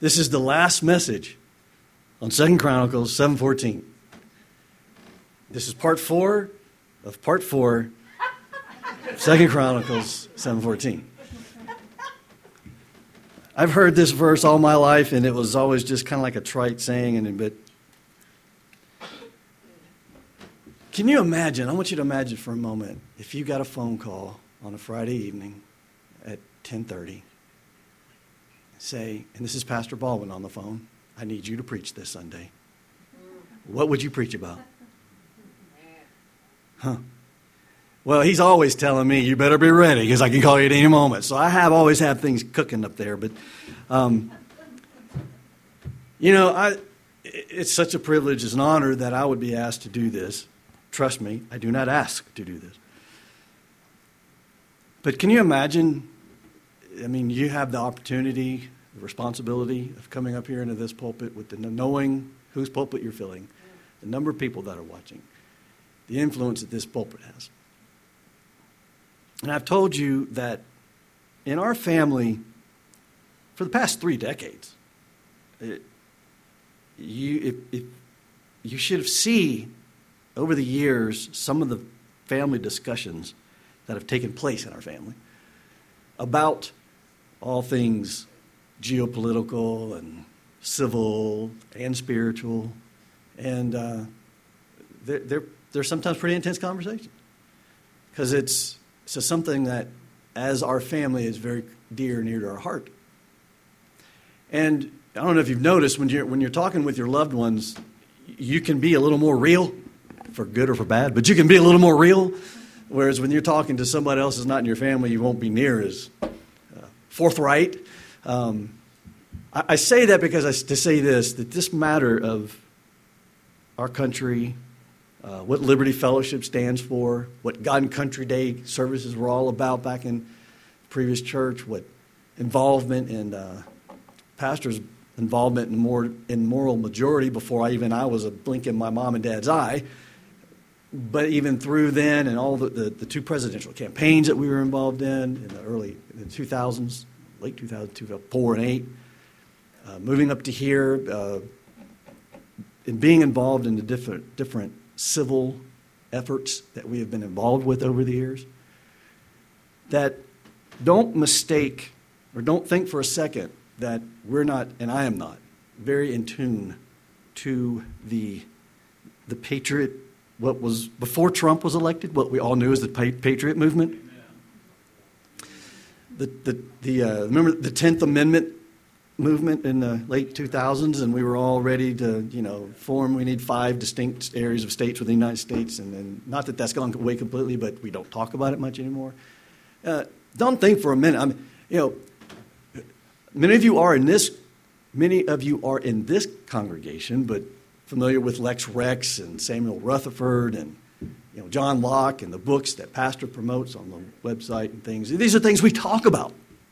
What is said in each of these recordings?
This is the last message on 2 Chronicles 7:14. This is part 4 of part 4 of 2 Chronicles 7:14. I've heard this verse all my life, and it was always just kind of like a trite saying. But can you imagine? I want you to imagine for a moment if you got a phone call on a Friday evening at 10:30. Say, and this is Pastor Baldwin on the phone. I need you to preach this Sunday. What would you preach about? Huh? Well, he's always telling me, you better be ready because I can call you at any moment. So I always have things cooking up there. But, it's such a privilege, it's an honor that I would be asked to do this. Trust me, I do not ask to do this. But can you imagine, you have the opportunity, the responsibility of coming up here into this pulpit with the knowing whose pulpit you're filling, the number of people that are watching, the influence that this pulpit has. And I've told you that in our family, for the past 3 decades, you should have seen over the years some of the family discussions that have taken place in our family about all things geopolitical and civil and spiritual. And they're sometimes pretty intense conversations because it's something that, as our family, is very dear and near to our heart. And I don't know if you've noticed, when you're talking with your loved ones, you can be a little more real, for good or for bad, but you can be a little more real. Whereas when you're talking to somebody else who's not in your family, you won't be near as forthright. I say that to say this, that this matter of our country, what Liberty Fellowship stands for, what God and Country Day services were all about back in the previous church, what involvement and pastor's involvement in moral majority before I was a blink in my mom and dad's eye. But even through then and all the 2 presidential campaigns that we were involved in the early 2000s, late 2000, 2004 and 8, moving up to here, and being involved in the different civil efforts that we have been involved with over the years, that don't mistake or don't think for a second that we're not, and I am not, very in tune to the patriot, what was before Trump was elected, what we all knew as the patriot movement. Remember the 10th Amendment movement in the late 2000s, and we were all ready to, form. We need 5 distinct areas of states within the United States, and not that that's gone away completely, but we don't talk about it much anymore. Don't think for a minute. Many of you are in this congregation, but familiar with Lex Rex and Samuel Rutherford and John Locke and the books that Pastor promotes on the website and things. These are things we talk about.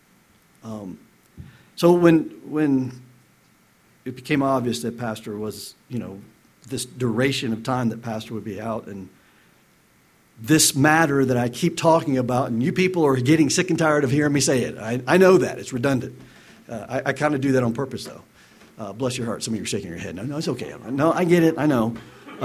So when it became obvious that Pastor was, this duration of time that Pastor would be out, and this matter that I keep talking about, and you people are getting sick and tired of hearing me say it. I know that. It's redundant. I kind of do that on purpose, though. Bless your heart. Some of you are shaking your head. No, it's okay. No, I get it. I know.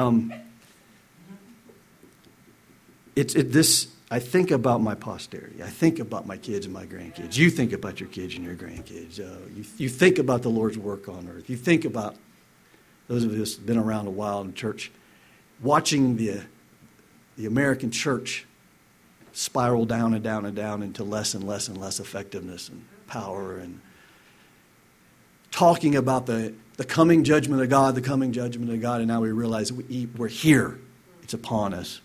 I think about my posterity. I think about my kids and my grandkids. You think about your kids and your grandkids. You think about the Lord's work on earth. You think about those of us who have been around a while in church, watching the American church spiral down and down and down into less and less and less effectiveness and power, and talking about the coming judgment of God, and now we realize we're here. It's upon us.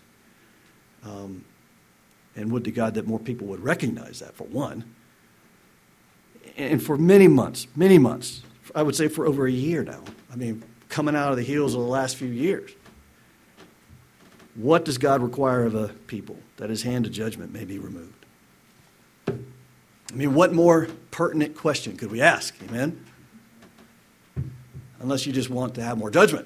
And would to God that more people would recognize that, for one. And for many months, I would say for over a year now, coming out of the heels of the last few years, what does God require of a people? That his hand of judgment may be removed. What more pertinent question could we ask? Amen? Unless you just want to have more judgment.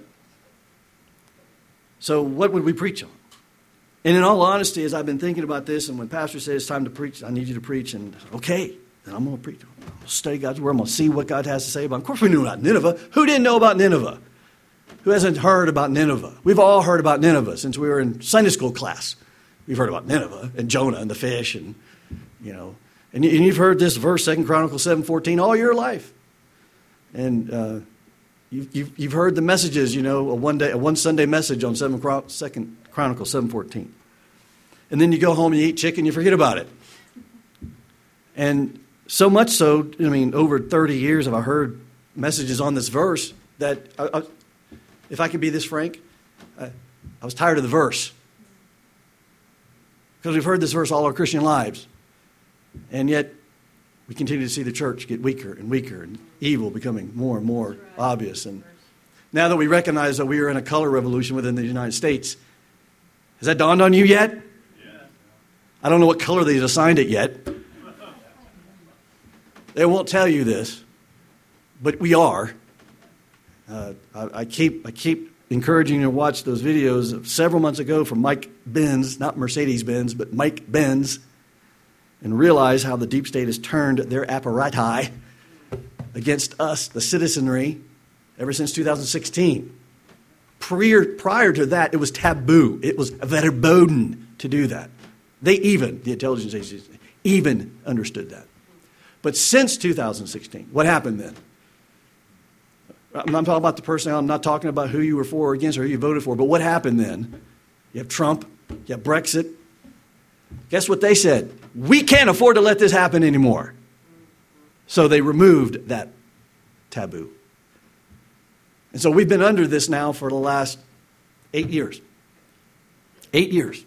So what would we preach on? And in all honesty, as I've been thinking about this, and when Pastor says it's time to preach, I need you to preach, and okay, and I'm going to preach. I'm going to study God's word. I'm going to see what God has to say about it. Of course we knew about Nineveh. Who didn't know about Nineveh? Who hasn't heard about Nineveh? We've all heard about Nineveh since we were in Sunday school class. We've heard about Nineveh and Jonah and the fish and, and you've heard this verse, 2 Chronicles 7:14, all your life. And you've heard the messages, a one Sunday message on 2 Chronicles 7:14. And then you go home and you eat chicken, you forget about it. And so much so, over 30 years have I heard messages on this verse that, if I can be this frank, I was tired of the verse. Because we've heard this verse all our Christian lives. And yet, we continue to see the church get weaker and weaker and evil becoming more and more obvious. And now that we recognize that we are in a color revolution within the United States, has that dawned on you yet? Yeah. I don't know what color they've assigned it yet. They won't tell you this, but we are. I keep encouraging you to watch those videos of several months ago from Mike Benz, not Mercedes-Benz, but Mike Benz, and realize how the deep state has turned their apparati against us, the citizenry, ever since 2016. Prior to that, it was taboo. It was verboten to do that. The intelligence agencies, even understood that. But since 2016, what happened then? I'm not talking about the personnel. I'm not talking about who you were for or against or who you voted for. But what happened then? You have Trump. You have Brexit. Guess what they said? We can't afford to let this happen anymore. So they removed that taboo. And so we've been under this now for the last 8 years. 8 years.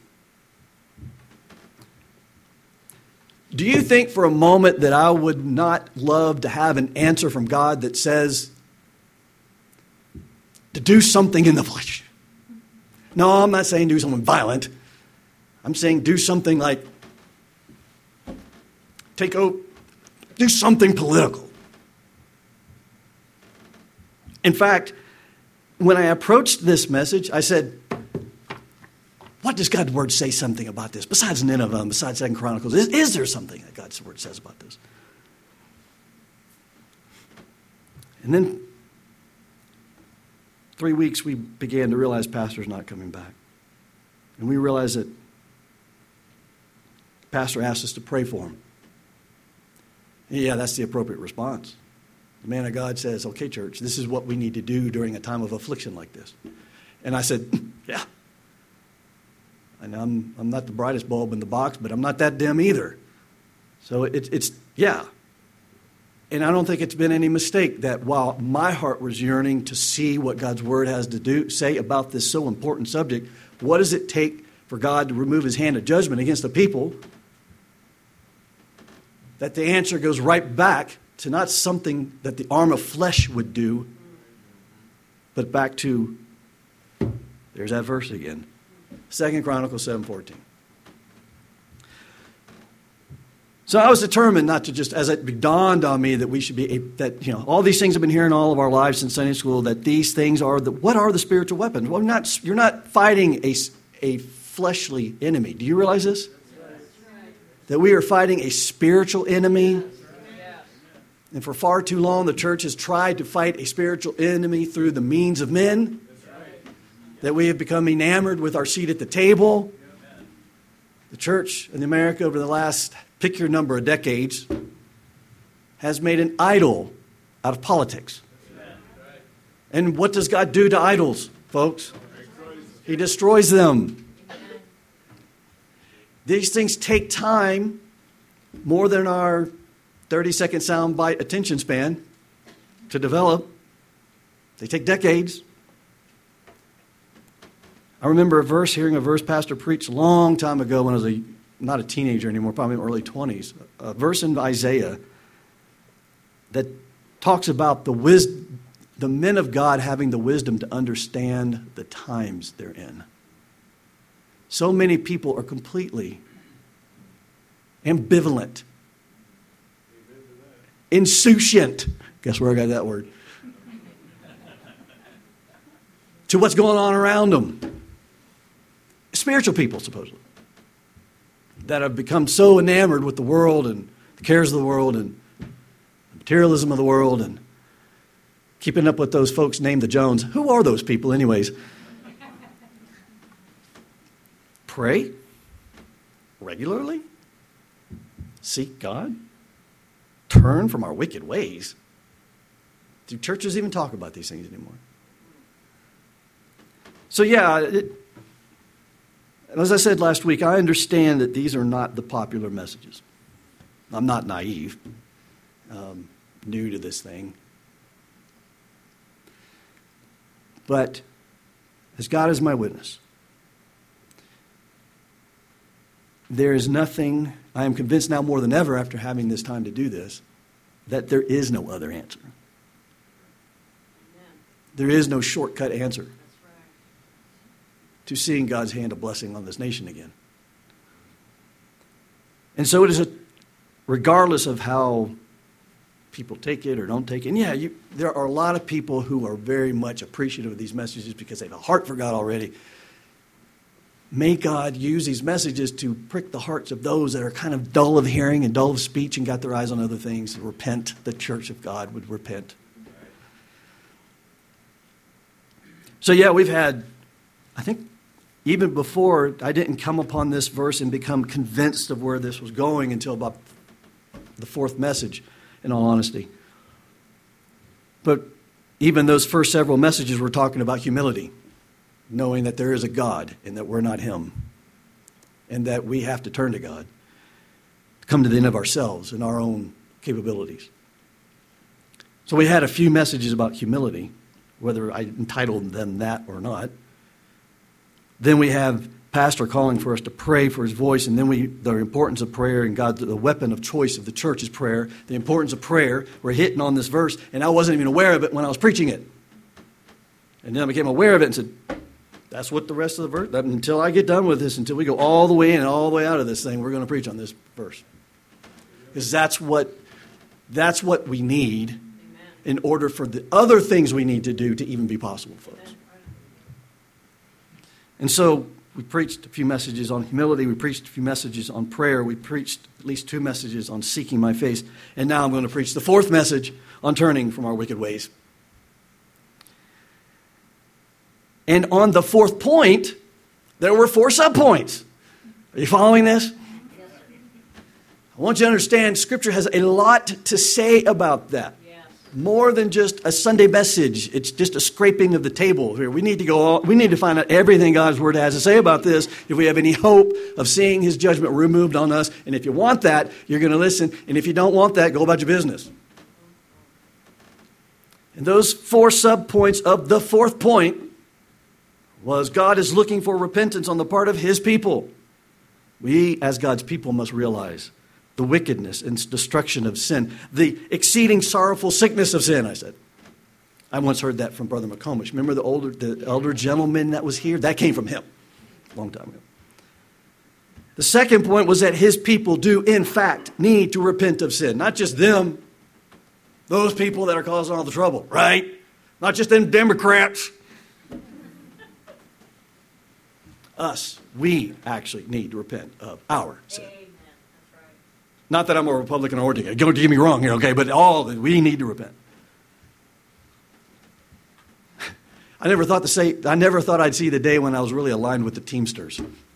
Do you think for a moment that I would not love to have an answer from God that says to do something in the flesh? No, I'm not saying do something violent. I'm saying do something like do something political. In fact, when I approached this message, I said, what does God's word say something about this? Besides Nineveh and besides 2 Chronicles, is there something that God's word says about this? And then 3 weeks we began to realize Pastor's not coming back. And we realized that Pastor asked us to pray for him. Yeah, that's the appropriate response. The man of God says, okay, church, this is what we need to do during a time of affliction like this. And I said, yeah. And I'm not the brightest bulb in the box, but I'm not that dim either. So it's yeah. And I don't think it's been any mistake that while my heart was yearning to see what God's word has to say about this so important subject, what does it take for God to remove his hand of judgment against the people? That the answer goes right back to not something that the arm of flesh would do, but back to, there's that verse again, 2 Chronicles 7:14. So I was determined not to just, as it dawned on me that we should be, all these things I've been hearing all of our lives in Sunday school, that these things are what are the spiritual weapons? Well, you're not fighting a fleshly enemy. Do you realize this? That we are fighting a spiritual enemy. And for far too long, the church has tried to fight a spiritual enemy through the means of men. That we have become enamored with our seat at the table. The church in America over the last, pick your number of decades, has made an idol out of politics. And what does God do to idols, folks? He destroys them. These things take time, more than our 30-second soundbite attention span, to develop. They take decades. I remember hearing a verse Pastor preached a long time ago when I was not a teenager anymore, probably in my early 20s. A verse in Isaiah that talks about the men of God having the wisdom to understand the times they're in. So many people are completely ambivalent, insouciant. Guess where I got that word? To what's going on around them. Spiritual people, supposedly, that have become so enamored with the world and the cares of the world and the materialism of the world and keeping up with those folks named the Jones. Who are those people anyways? Pray regularly. Seek God. Turn from our wicked ways. Do churches even talk about these things anymore? So as I said last week, I understand that these are not the popular messages. I'm not naive, new to this thing. But as God is my witness, there is nothing, I am convinced now more than ever after having this time to do this, that there is no other answer. Amen. There is no shortcut answer to seeing God's hand of blessing on this nation again. And so it is regardless of how people take it or don't take it. And there are a lot of people who are very much appreciative of these messages because they have a heart for God already. May God use these messages to prick the hearts of those that are kind of dull of hearing and dull of speech and got their eyes on other things. Repent. The church of God would repent. So we've had, I think, even before, I didn't come upon this verse and become convinced of where this was going until about the fourth message, in all honesty. But even those first several messages were talking about humility, knowing that there is a God and that we're not him, and that we have to turn to God, to come to the end of ourselves and our own capabilities. So we had a few messages about humility, whether I entitled them that or not. Then we have pastor calling for us to pray for his voice, and then the importance of prayer and God, the weapon of choice of the church is prayer. The importance of prayer, we're hitting on this verse, and I wasn't even aware of it when I was preaching it. And then I became aware of it and said, that's what the rest of the verse, until I get done with this, until we go all the way in and all the way out of this thing, we're going to preach on this verse. Because that's what we need. Amen. In order for the other things we need to do to even be possible, folks. And so we preached a few messages on humility. We preached a few messages on prayer. We preached at least 2 messages on seeking my face. And now I'm going to preach the 4th message on turning from our wicked ways. And on the 4th point, there were 4 subpoints. Are you following this? Yes, sir. I want you to understand Scripture has a lot to say about that. Yes. More than just a Sunday message. It's just a scraping of the table here. We need to find out everything God's Word has to say about this if we have any hope of seeing His judgment removed on us. And if you want that, you're going to listen. And if you don't want that, go about your business. And those 4 subpoints of the 4th point was God is looking for repentance on the part of His people. We, as God's people, must realize the wickedness and destruction of sin, the exceeding sorrowful sickness of sin, I said. I once heard that from Brother McComish. Remember the elder gentleman that was here? That came from him a long time ago. The second point was that His people do, in fact, need to repent of sin. Not just them, those people that are causing all the trouble, right? Not just them Democrats. Us, we actually need to repent of our sin. Amen. That's right. Not that I'm a Republican or anything. Don't get me wrong here, okay? But we need to repent. I never thought I'd see the day when I was really aligned with the Teamsters.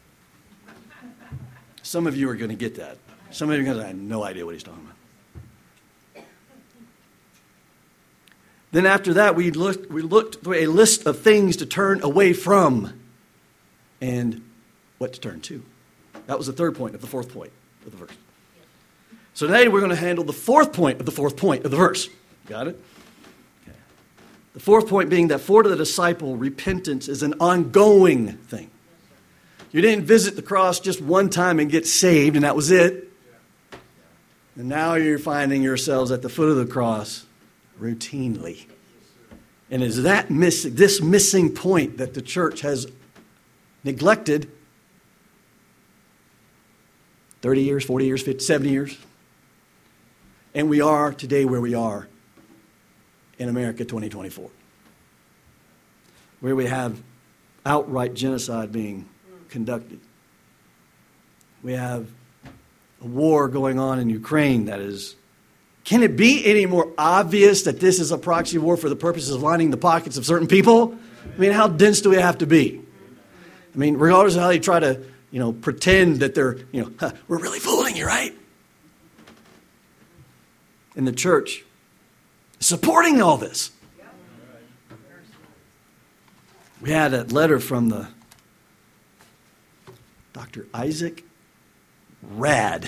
Some of you are going to get that. Some of you are going to have no idea what he's talking about. Then after that, we looked through a list of things to turn away from and what to turn to. That was the 3rd point of the 4th point of the verse. So today we're going to handle the 4th point of the 4th point of the verse. Got it? Okay. The 4th point being that for the disciple, repentance is an ongoing thing. You didn't visit the cross just one time and get saved, and that was it. And now you're finding yourselves at the foot of the cross routinely. And it's this missing point that the church has neglected 30 years, 40 years, 50, 70 years. And we are today where we are in America 2024. Where we have outright genocide being conducted. We have a war going on in Ukraine that is, can it be any more obvious that this is a proxy war for the purposes of lining the pockets of certain people? I mean, how dense do we have to be? I mean, regardless of how they try to, pretend that they're, we're really fooling you, right? And the church is supporting all this. We had a letter from the Dr. Isaac Rad,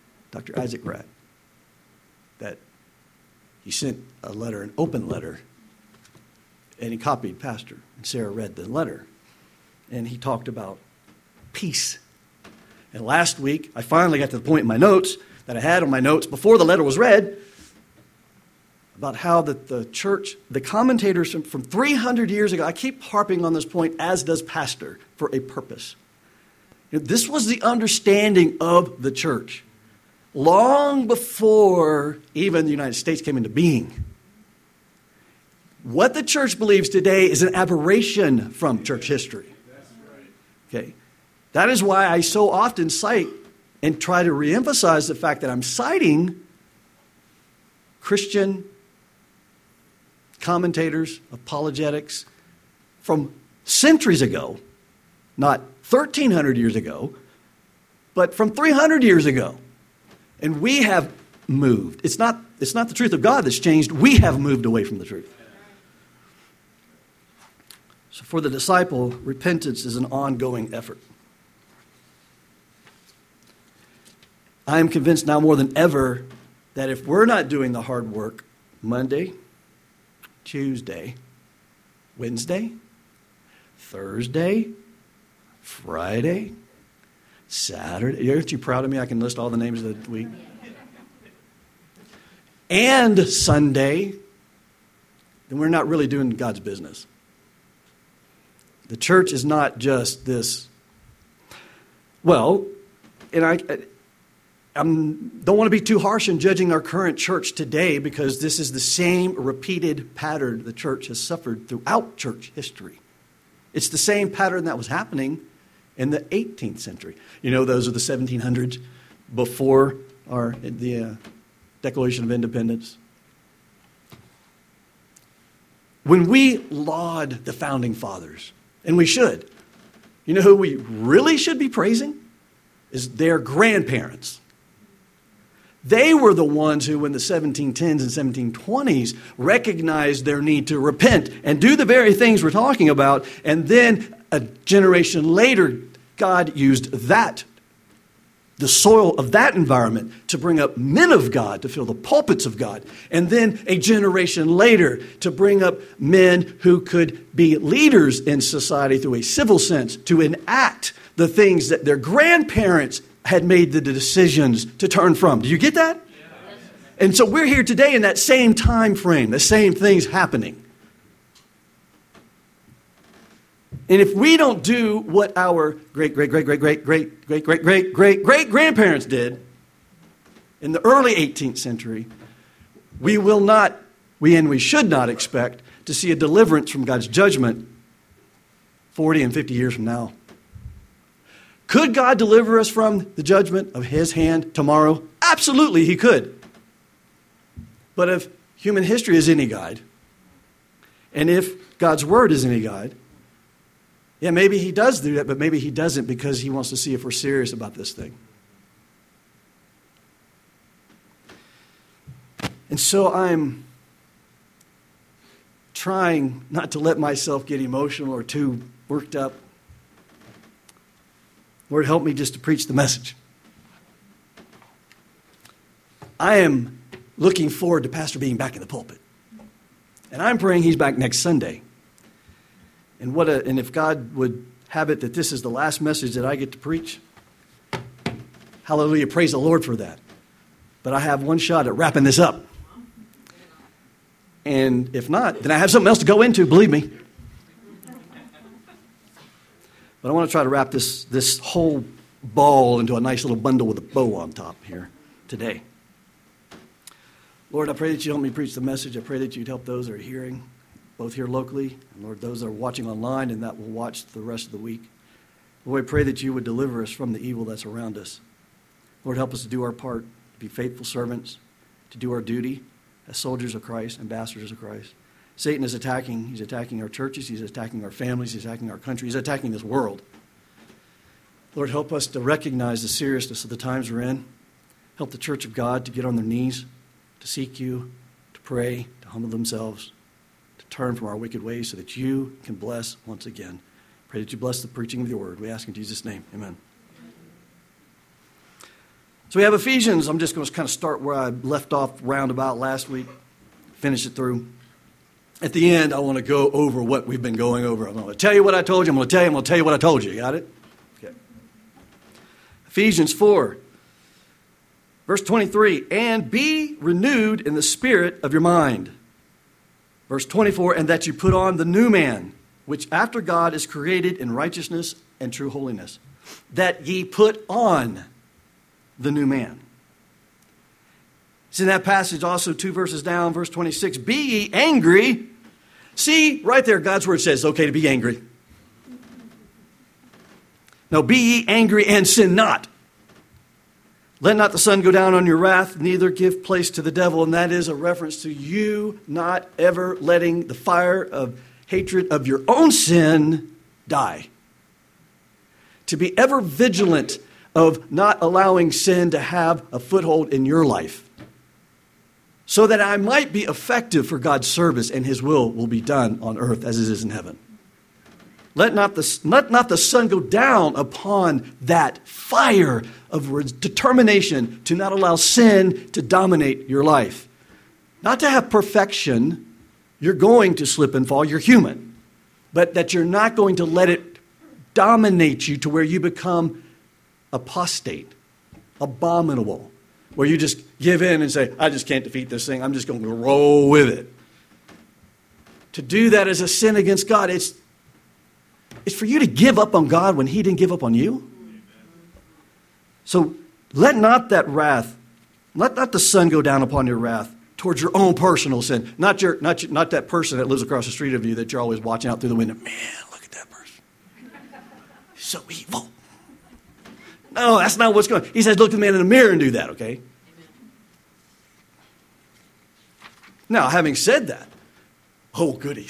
that he sent a letter, an open letter, and he copied Pastor, and Sarah read the letter, and he talked about peace. And last week, I finally got to the point in my notes that I had on my notes before the letter was read about how that the church, the commentators from 300 years ago, I keep harping on this point, as does Pastor, for a purpose. This was the understanding of the church long before even the United States came into being. What the church believes today is an aberration from church history. Okay, that is why I so often cite and try to reemphasize the fact that I'm citing Christian commentators, apologetics from centuries ago, not 1,300 years ago, but from 300 years ago. And we have moved. It's not the truth of God that's changed. We have moved away from the truth. So for the disciple, repentance is an ongoing effort. I am convinced now more than ever that if we're not doing the hard work Monday, Tuesday, Wednesday, Thursday, Friday, Saturday. Aren't you proud of me? I can list all the names of the week. And Sunday, then we're not really doing God's business. The church is not just this. Well, and I don't want to be too harsh in judging our current church today, because this is the same repeated pattern the church has suffered throughout church history. It's the same pattern that was happening in the 18th century. You know, those are the 1700s before the Declaration of Independence. When we laud the founding fathers, and we should, you know who we really should be praising? Is their grandparents. They were the ones who, in the 1710s and 1720s, recognized their need to repent and do the very things we're talking about. And then a generation later, God used the soil of that environment, to bring up men of God to fill the pulpits of God. And then a generation later to bring up men who could be leaders in society through a civil sense, to enact the things that their grandparents had made the decisions to turn from. Do you get that? Yes. And so we're here today in that same time frame, the same things happening. And if we don't do what our great-great-great-great-great-great-great-great-great-grandparents did in the early 18th century, we will not, we should not expect to see a deliverance from God's judgment 40 and 50 years from now. Could God deliver us from the judgment of His hand tomorrow? Absolutely, He could. But if human history is any guide, and if God's Word is any guide, yeah, maybe He does do that, but maybe He doesn't, because He wants to see if we're serious about this thing. And so I'm trying not to let myself get emotional or too worked up. Lord, help me just to preach the message. I am looking forward to Pastor being back in the pulpit. And I'm praying he's back next Sunday. And if God would have it that this is the last message that I get to preach, hallelujah, praise the Lord for that. But I have one shot at wrapping this up. And if not, then I have something else to go into, believe me. But I want to try to wrap this whole ball into a nice little bundle with a bow on top here today. Lord, I pray that you help me preach the message. I pray that you'd help those that are hearing, both here locally, and Lord, those that are watching online and that will watch the rest of the week. Lord, I pray that you would deliver us from the evil that's around us. Lord, help us to do our part, to be faithful servants, to do our duty as soldiers of Christ, ambassadors of Christ. Satan is attacking. He's attacking our churches. He's attacking our families. He's attacking our country. He's attacking this world. Lord, help us to recognize the seriousness of the times we're in. Help the church of God to get on their knees, to seek you, to pray, to humble themselves, to turn from our wicked ways so that you can bless once again. Pray that you bless the preaching of your word. We ask in Jesus' name. Amen. So we have Ephesians. I'm just going to kind of start where I left off roundabout last week, finish it through. At the end, I want to go over what we've been going over. I'm going to tell you what I told you. I'm going to tell you what I told you. Got it? Okay. Ephesians 4, verse 23. And be renewed in the spirit of your mind. Verse 24. And that you put on the new man, which after God is created in righteousness and true holiness. That ye put on the new man. It's in that passage also 2 verses down, verse 26. Be ye angry. See, right there, God's word says it's okay to be angry. No, be ye angry and sin not. Let not the sun go down on your wrath, neither give place to the devil. And that is a reference to you not ever letting the fire of hatred of your own sin die. To be ever vigilant of not allowing sin to have a foothold in your life, so that I might be effective for God's service and his will be done on earth as it is in heaven. Let not the sun go down upon that fire of determination to not allow sin to dominate your life. Not to have perfection. You're going to slip and fall. You're human. But that you're not going to let it dominate you to where you become apostate, abominable, where you just give in and say, I just can't defeat this thing. I'm just going to roll with it. To do that is a sin against God. It's for you to give up on God when he didn't give up on you. So let not that wrath, let not the sun go down upon your wrath towards your own personal sin. Not that person that lives across the street of you that you're always watching out through the window. Man, look at that person. He's so evil. No, that's not what's going on. He says, look at the man in the mirror and do that, okay? Now, having said that, oh, goody.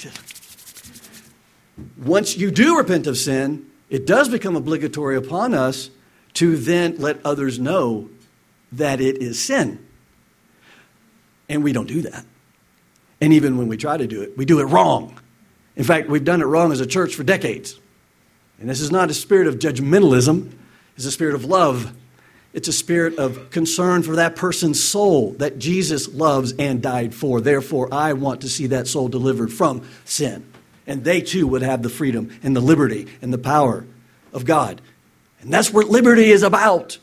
Once you do repent of sin, it does become obligatory upon us to then let others know that it is sin. And we don't do that. And even when we try to do it, we do it wrong. In fact, we've done it wrong as a church for decades. And this is not a spirit of judgmentalism. It's a spirit of love. It's a spirit of concern for that person's soul that Jesus loves and died for. Therefore, I want to see that soul delivered from sin. And they too would have the freedom and the liberty and the power of God. And that's what liberty is about.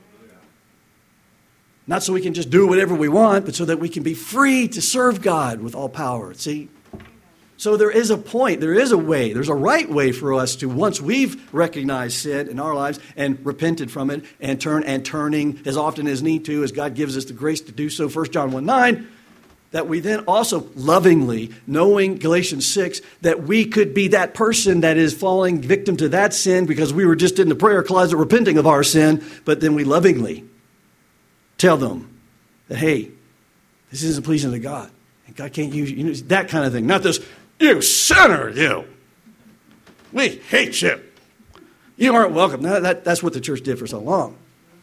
Not so we can just do whatever we want, but so that we can be free to serve God with all power. See? So there is a point, there is a way, there's a right way for us to, once we've recognized sin in our lives and repented from it and turning as often as need to, as God gives us the grace to do so, 1 John 1:9, that we then also lovingly, knowing Galatians 6, that we could be that person that is falling victim to that sin because we were just in the prayer closet repenting of our sin, but then we lovingly tell them that, hey, this isn't pleasing to God. And God can't use you. You know, that kind of thing. Not this, you sinner, you. We hate you. You aren't welcome. That's what the church did for so long.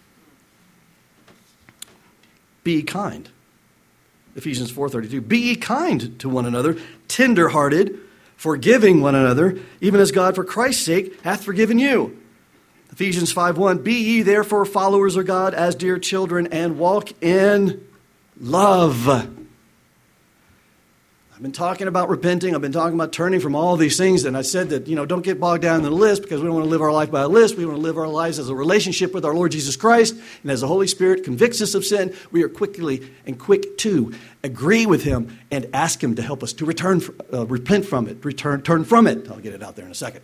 Be kind. Ephesians 4:32. Be ye kind to one another, tender-hearted, forgiving one another, even as God for Christ's sake hath forgiven you. Ephesians 5:1. Be ye therefore followers of God as dear children, and walk in love. I've been talking about repenting. I've been talking about turning from all these things. And I said that, don't get bogged down in the list because we don't want to live our life by a list. We want to live our lives as a relationship with our Lord Jesus Christ. And as the Holy Spirit convicts us of sin, we are quick to agree with him and ask him to help us to repent from it, turn from it. I'll get it out there in a second.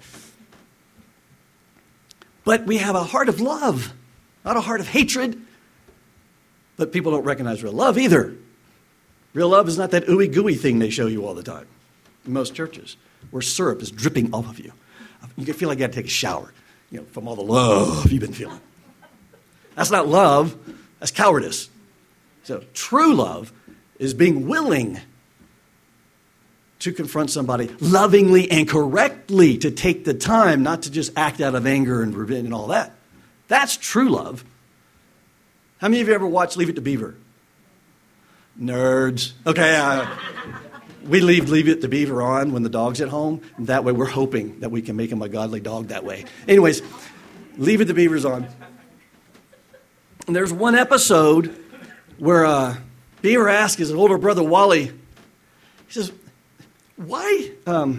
But we have a heart of love, not a heart of hatred. But people don't recognize real love either. Real love is not that ooey gooey thing they show you all the time in most churches, where syrup is dripping off of you. You can feel like you got to take a shower, from all the love you've been feeling. That's not love. That's cowardice. So true love is being willing to confront somebody lovingly and correctly, to take the time, not to just act out of anger and revenge and all that. That's true love. How many of you ever watched Leave It to Beaver? Nerds. Okay, we leave It to Beaver on when the dog's at home. And that way we're hoping that we can make him a godly dog that way. Anyways, Leave It to Beaver's on. And there's one episode where Beaver asks his older brother Wally, he says, why, oh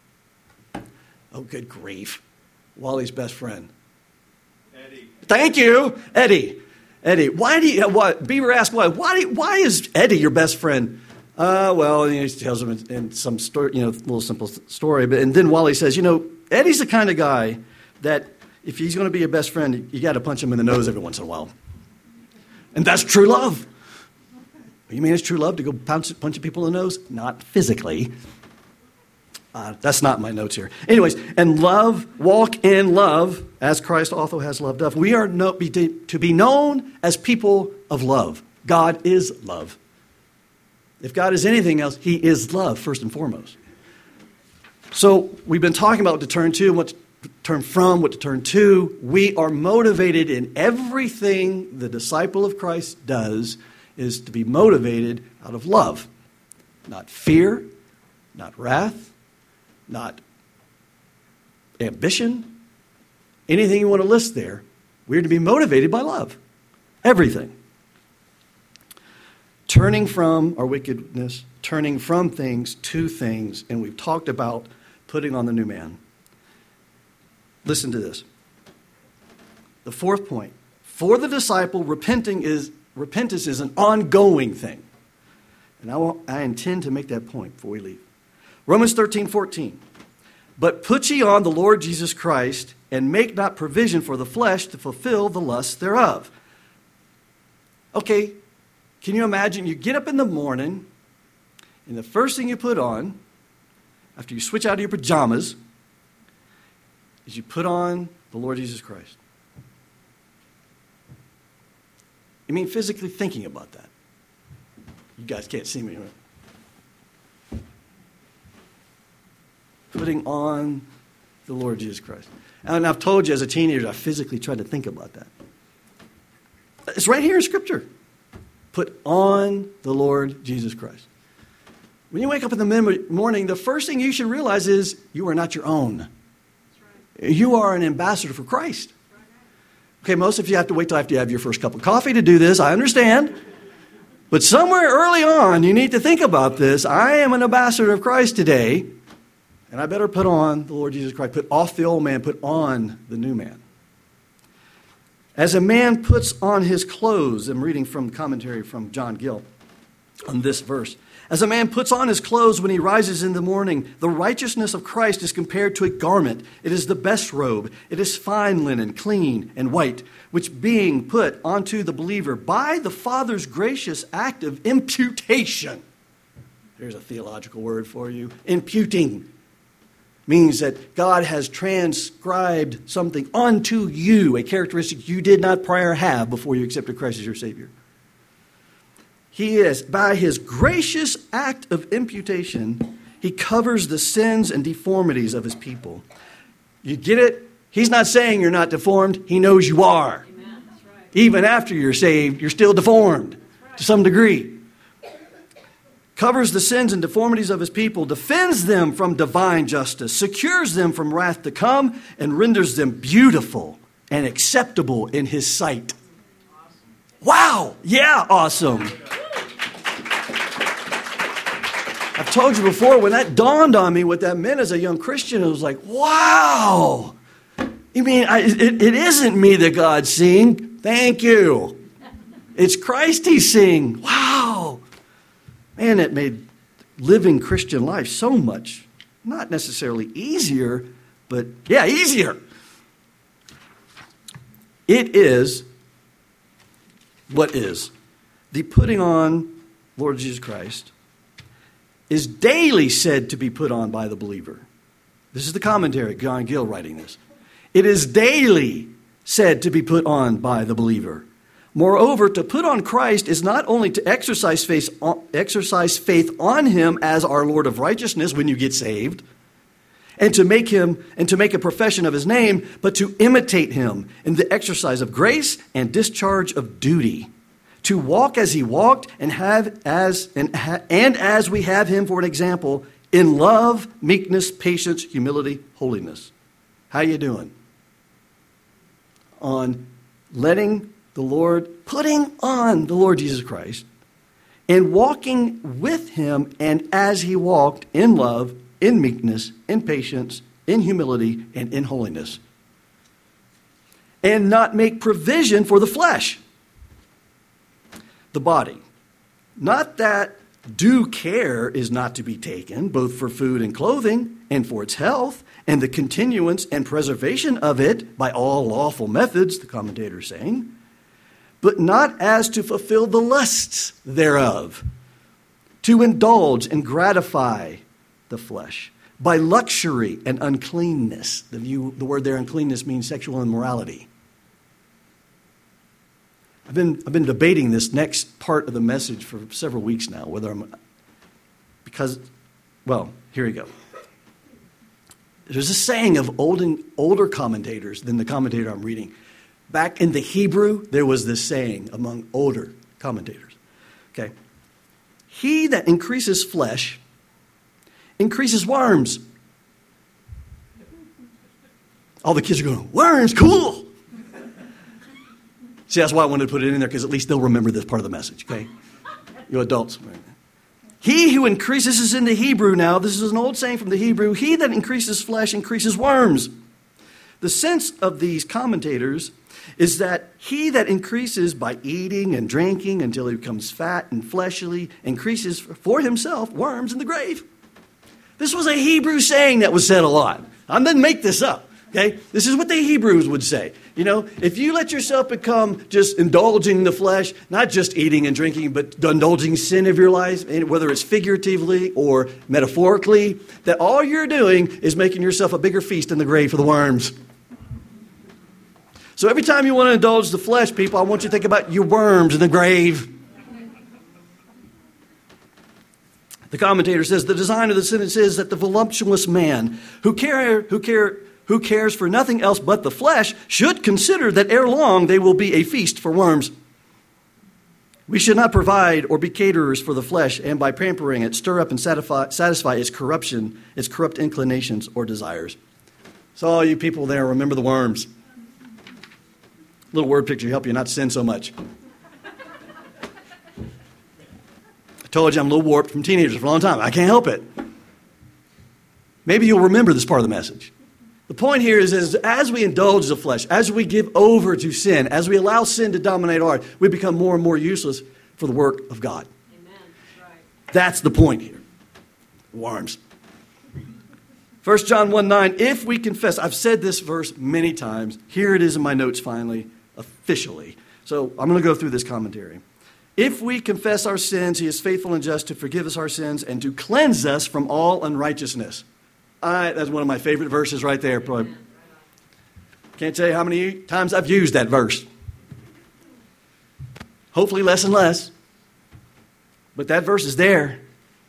good grief, Wally's best friend. Eddie. Thank you, Eddie. Why do you, Beaver asked why is Eddie your best friend? Well, he tells him in some story, little simple story. And then Wally says, Eddie's the kind of guy that if he's going to be your best friend, you got to punch him in the nose every once in a while. And that's true love. You mean it's true love to go punching people in the nose? Not physically. That's not my notes here. Anyways, and walk in love as Christ also has loved us. We are to be known as people of love. God is love. If God is anything else, he is love, first and foremost. So we've been talking about what to turn to, what to turn from, what to turn to. We are motivated in everything the disciple of Christ does is to be motivated out of love. Not fear, not wrath, not ambition, anything you want to list there. We're to be motivated by love. Everything. Turning from our wickedness, turning from things to things, and we've talked about putting on the new man. Listen to this. The fourth point. For the disciple, repentance is an ongoing thing. And I intend to make that point before we leave. Romans 13:14. But put ye on the Lord Jesus Christ, and make not provision for the flesh to fulfill the lusts thereof. Okay, can you imagine? You get up in the morning, and the first thing you put on, after you switch out of your pajamas, is you put on the Lord Jesus Christ. You mean physically thinking about that? You guys can't see me, right? Putting on the Lord Jesus Christ. And I've told you as a teenager, I physically tried to think about that. It's right here in Scripture. Put on the Lord Jesus Christ. When you wake up in the morning, the first thing you should realize is you are not your own. You are an ambassador for Christ. Okay, most of you have to wait till after you have your first cup of coffee to do this. I understand. But somewhere early on, you need to think about this. I am an ambassador of Christ today, and I better put on the Lord Jesus Christ. Put off the old man, put on the new man. As a man puts on his clothes, I'm reading from commentary from John Gill on this verse. As a man puts on his clothes when he rises in the morning, the righteousness of Christ is compared to a garment. It is the best robe. It is fine linen, clean and white, which being put onto the believer by the Father's gracious act of imputation. There's a theological word for you. Imputing means that God has transcribed something onto you, a characteristic you did not prior have before you accepted Christ as your Savior. He is, by his gracious act of imputation, he covers the sins and deformities of his people. You get it? He's not saying you're not deformed. He knows you are. Amen. That's right. Even after you're saved, you're still deformed to some degree. Covers the sins and deformities of his people, defends them from divine justice, secures them from wrath to come, and renders them beautiful and acceptable in his sight. Awesome. Wow! Yeah, awesome. I've told you before, when that dawned on me what that meant as a young Christian, it was like, wow. You mean, it isn't me that God's seeing. Thank you. It's Christ he's seeing. Wow. Man, it made living Christian life so much, not necessarily easier, but yeah, easier. It is what is. The putting on Lord Jesus Christ is daily said to be put on by the believer. This is the commentary, John Gill writing this. It is daily said to be put on by the believer. Moreover, to put on Christ is not only to exercise faith on him as our Lord of righteousness when you get saved, and to make a profession of his name, but to imitate him in the exercise of grace and discharge of duty, to walk as he walked and as we have him for an example in love, meekness, patience, humility, holiness. How you doing? On putting on the Lord Jesus Christ and walking with him and as he walked in love, in meekness, in patience, in humility, and in holiness. And not make provision for the flesh, the body. Not that due care is not to be taken, both for food and clothing, and for its health, and the continuance and preservation of it by all lawful methods, the commentator is saying, but not as to fulfill the lusts thereof, to indulge and gratify the flesh by luxury and uncleanness. The word there, uncleanness, means sexual immorality. I've been debating this next part of the message for several weeks now, here you go. There's a saying of older commentators than the commentator I'm reading. Back in the Hebrew, there was this saying among older commentators. Okay, he that increases flesh increases worms. All the kids are going, worms, cool. See, that's why I wanted to put it in there, because at least they'll remember this part of the message, okay? You adults. He who increases, this is in the Hebrew now. This is an old saying from the Hebrew. He that increases flesh increases worms. The sense of these commentators is that he that increases by eating and drinking until he becomes fat and fleshly increases for himself worms in the grave. This was a Hebrew saying that was said a lot. I didn't make this up. Okay? This is what the Hebrews would say. You know, if you let yourself become just indulging the flesh, not just eating and drinking, but indulging sin of your life, whether it's figuratively or metaphorically, that all you're doing is making yourself a bigger feast in the grave for the worms. So every time you want to indulge the flesh, people, I want you to think about your worms in the grave. The commentator says the design of the sentence is that the voluptuous man who cares for nothing else but the flesh should consider that ere long they will be a feast for worms. We should not provide or be caterers for the flesh, and by pampering it, stir up and satisfy its corruption, its corrupt inclinations or desires. So all you people there, remember the worms. A little word picture to help you not sin so much. I told you I'm a little warped from teenagers for a long time. I can't help it. Maybe you'll remember this part of the message. The point here is as we indulge the flesh, as we give over to sin, as we allow sin to dominate our life, we become more and more useless for the work of God. Amen. Right. That's the point here. Worms. 1 John 1:9, if we confess, I've said this verse many times. Here it is in my notes finally, officially. So I'm going to go through this commentary. If we confess our sins, he is faithful and just to forgive us our sins and to cleanse us from all unrighteousness. That's one of my favorite verses right there. Probably. Can't tell you how many times I've used that verse. Hopefully less and less. But that verse is there.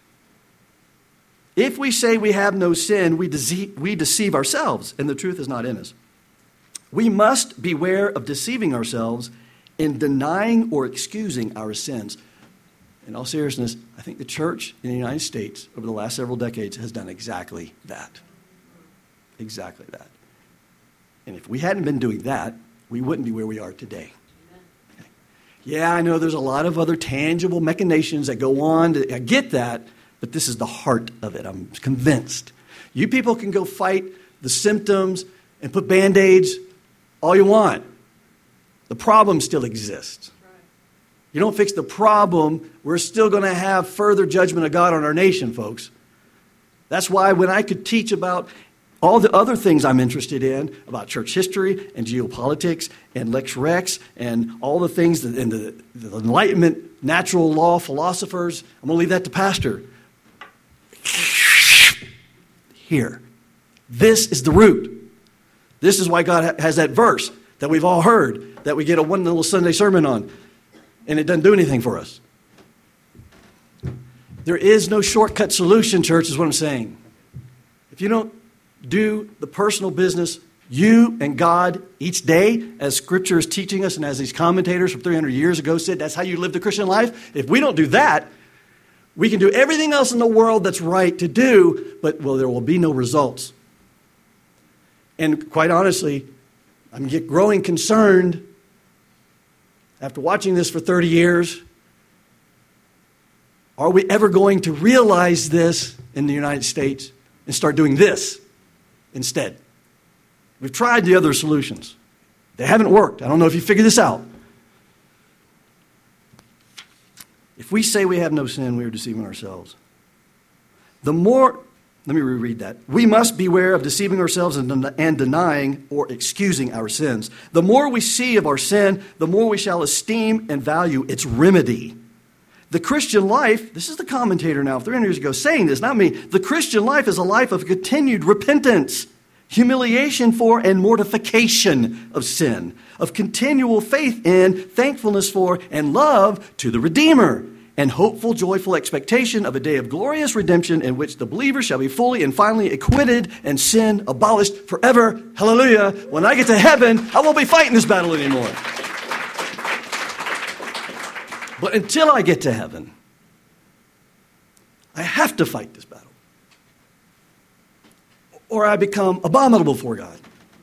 If we say we have no sin, we deceive ourselves, and the truth is not in us. We must beware of deceiving ourselves in denying or excusing our sins. In all seriousness, I think the church in the United States over the last several decades has done exactly that. Exactly that. And if we hadn't been doing that, we wouldn't be where we are today. Okay. Yeah, I know there's a lot of other tangible machinations that go on. I get that, but this is the heart of it. I'm convinced. You people can go fight the symptoms and put Band-Aids all you want. The problem still exists. You don't fix the problem, we're still going to have further judgment of God on our nation, folks. That's why when I could teach about all the other things I'm interested in, about church history and geopolitics and Lex Rex and all the things that in the Enlightenment, natural law philosophers, I'm going to leave that to Pastor. Here. This is the root. This is why God has that verse. that we've all heard, that we get a one little Sunday sermon on, and it doesn't do anything for us. There is no shortcut solution, church, is what I'm saying. If you don't do the personal business, you and God each day, as Scripture is teaching us and as these commentators from 300 years ago said, that's how you live the Christian life. If we don't do that, we can do everything else in the world that's right to do, but there will be no results. And quite honestly, I'm growing concerned after watching this for 30 years. Are we ever going to realize this in the United States and start doing this instead? We've tried the other solutions. They haven't worked. I don't know if you figured this out. If we say we have no sin, we are deceiving ourselves. Let me reread that. We must beware of deceiving ourselves and denying or excusing our sins. The more we see of our sin, the more we shall esteem and value its remedy. The Christian life, this is the commentator now, 300 years ago, saying this, not me. The Christian life is a life of continued repentance, humiliation for and mortification of sin, of continual faith in, thankfulness for, and love to the Redeemer, and hopeful, joyful expectation of a day of glorious redemption in which the believer shall be fully and finally acquitted and sin abolished forever. Hallelujah. When I get to heaven, I won't be fighting this battle anymore. But until I get to heaven, I have to fight this battle. Or I become abominable before God.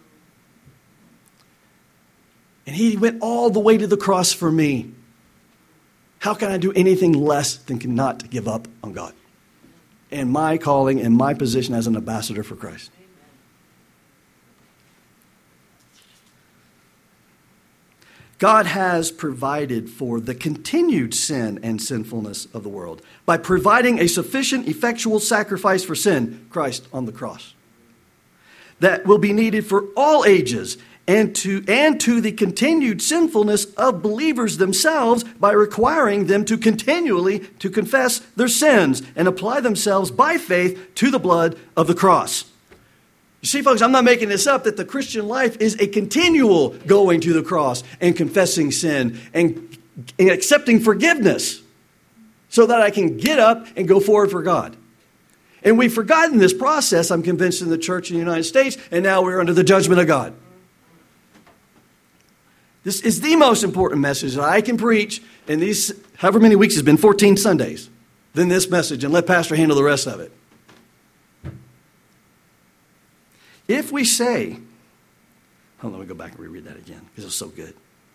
And he went all the way to the cross for me. How can I do anything less than not give up on God and my calling and my position as an ambassador for Christ? God has provided for the continued sin and sinfulness of the world by providing a sufficient, effectual sacrifice for sin, Christ on the cross, that will be needed for all ages and to the continued sinfulness of believers themselves by requiring them to continually to confess their sins and apply themselves by faith to the blood of the cross. You see, folks, I'm not making this up, that the Christian life is a continual going to the cross and confessing sin and accepting forgiveness so that I can get up and go forward for God. And we've forgotten this process, I'm convinced, in the church in the United States, and now we're under the judgment of God. This is the most important message that I can preach in these, however many weeks, it's been 14 Sundays, than this message, and let Pastor handle the rest of it. If we say, let me go back and reread that again, because it's so good.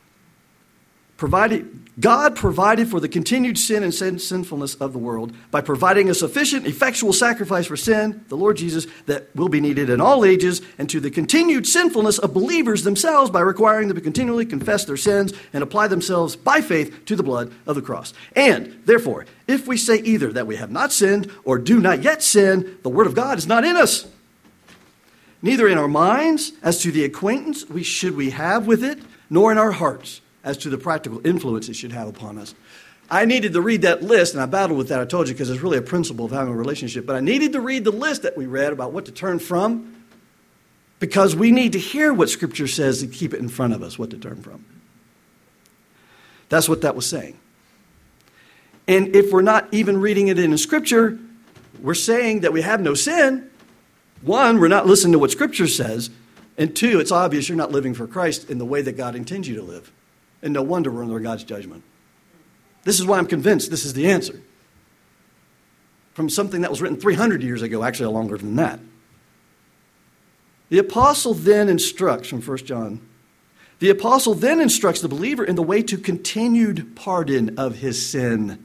God provided for the continued sin and sinfulness of the world by providing a sufficient, effectual sacrifice for sin, the Lord Jesus, that will be needed in all ages, and to the continued sinfulness of believers themselves by requiring them to continually confess their sins and apply themselves by faith to the blood of the cross. And, therefore, if we say either that we have not sinned or do not yet sin, the word of God is not in us. Neither in our minds as to the acquaintance we have with it, nor in our hearts as to the practical influence it should have upon us. I needed to read that list, and I battled with that, I told you, because it's really a principle of having a relationship. But I needed to read the list that we read about what to turn from, because we need to hear what Scripture says to keep it in front of us, what to turn from. That's what that was saying. And if we're not even reading it in Scripture, we're saying that we have no sin. One, we're not listening to what Scripture says. And two, it's obvious you're not living for Christ in the way that God intends you to live. And no wonder we're under God's judgment. This is why I'm convinced this is the answer. From something that was written 300 years ago, actually longer than that. The apostle then instructs, from 1 John, the apostle then instructs the believer in the way to continued pardon of his sin.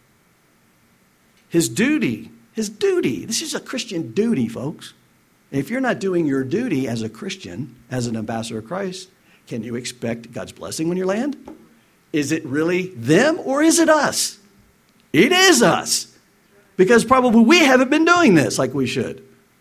His duty. This is a Christian duty, folks. If you're not doing your duty as a Christian, as an ambassador of Christ, can you expect God's blessing when you land? Is it really them or is it us? It is us. Because probably we haven't been doing this like we should.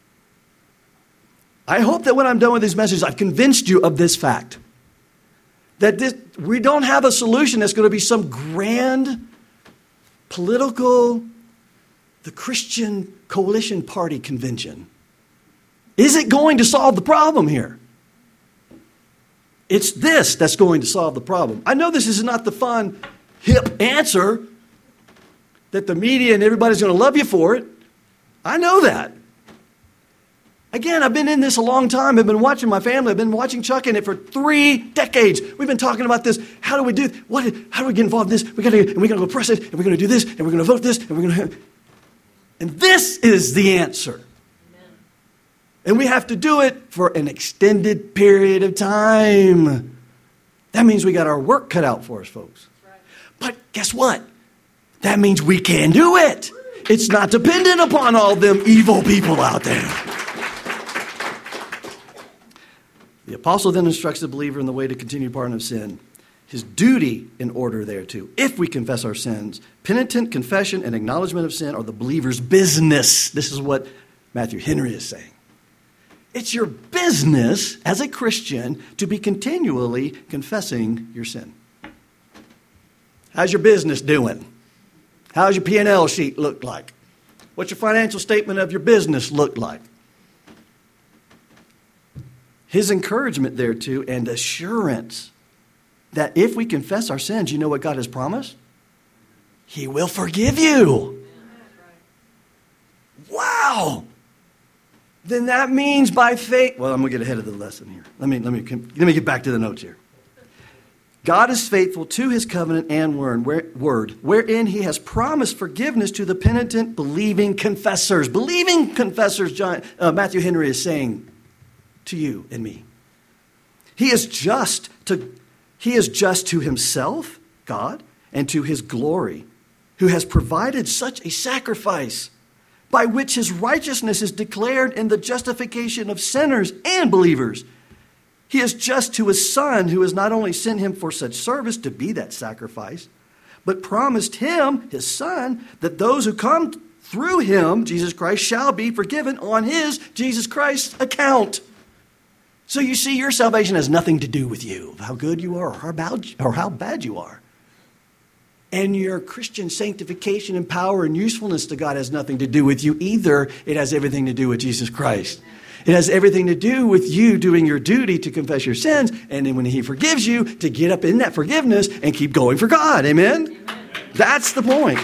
I hope that when I'm done with these messages, I've convinced you of this fact. That we don't have a solution that's going to be some grand political, the Christian Coalition Party convention. Is it going to solve the problem here? It's this that's going to solve the problem. I know this is not the fun, hip answer that the media and everybody's going to love you for it. I know that. Again, I've been in this a long time. I've been watching my family. I've been watching Chuck in it for 3 decades. We've been talking about this. How do we do? How do we get involved in this? We're going to go press it, and we're going to do this, and we're going to vote this, and we're going to. And this is the answer. Amen. And we have to do it for an extended period of time. That means we got our work cut out for us, folks. Right. But guess what? That means we can do it. It's not dependent upon all them evil people out there. The apostle then instructs the believer in the way to continue pardon of sin. His duty in order thereto. If we confess our sins, penitent confession and acknowledgement of sin are the believer's business. This is what Matthew Henry is saying. It's your business as a Christian to be continually confessing your sin. How's your business doing? How's your P&L sheet look like? What's your financial statement of your business look like? His encouragement thereto and assurance that if we confess our sins, you know what God has promised? He will forgive you. Wow. Then that means by faith. Well, I'm going to get ahead of the lesson here. Let me get back to the notes here. God is faithful to his covenant and word, wherein he has promised forgiveness to the penitent, believing confessors. Believing confessors, Matthew Henry is saying to you and me. He is just to himself, God, and to his glory, who has provided such a sacrifice by which his righteousness is declared in the justification of sinners and believers. He is just to his Son, who has not only sent him for such service to be that sacrifice, but promised him, his Son, that those who come through him, Jesus Christ, shall be forgiven on his, Jesus Christ's, account. So you see, your salvation has nothing to do with you, of how good you are or how bad you are. And your Christian sanctification and power and usefulness to God has nothing to do with you either. It has everything to do with Jesus Christ. It has everything to do with you doing your duty to confess your sins, and then when he forgives you, to get up in that forgiveness and keep going for God. Amen? Amen. That's the point.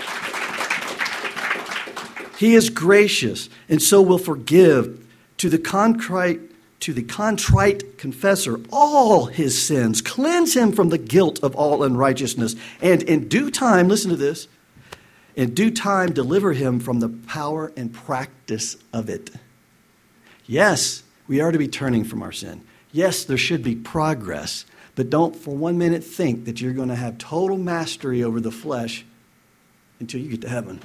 He is gracious, and so will forgive to the contrite confessor all his sins, cleanse him from the guilt of all unrighteousness, and in due time, listen to this, in due time deliver him from the power and practice of it. Yes, we are to be turning from our sin. Yes, there should be progress, but don't for 1 minute think that you're going to have total mastery over the flesh until you get to heaven.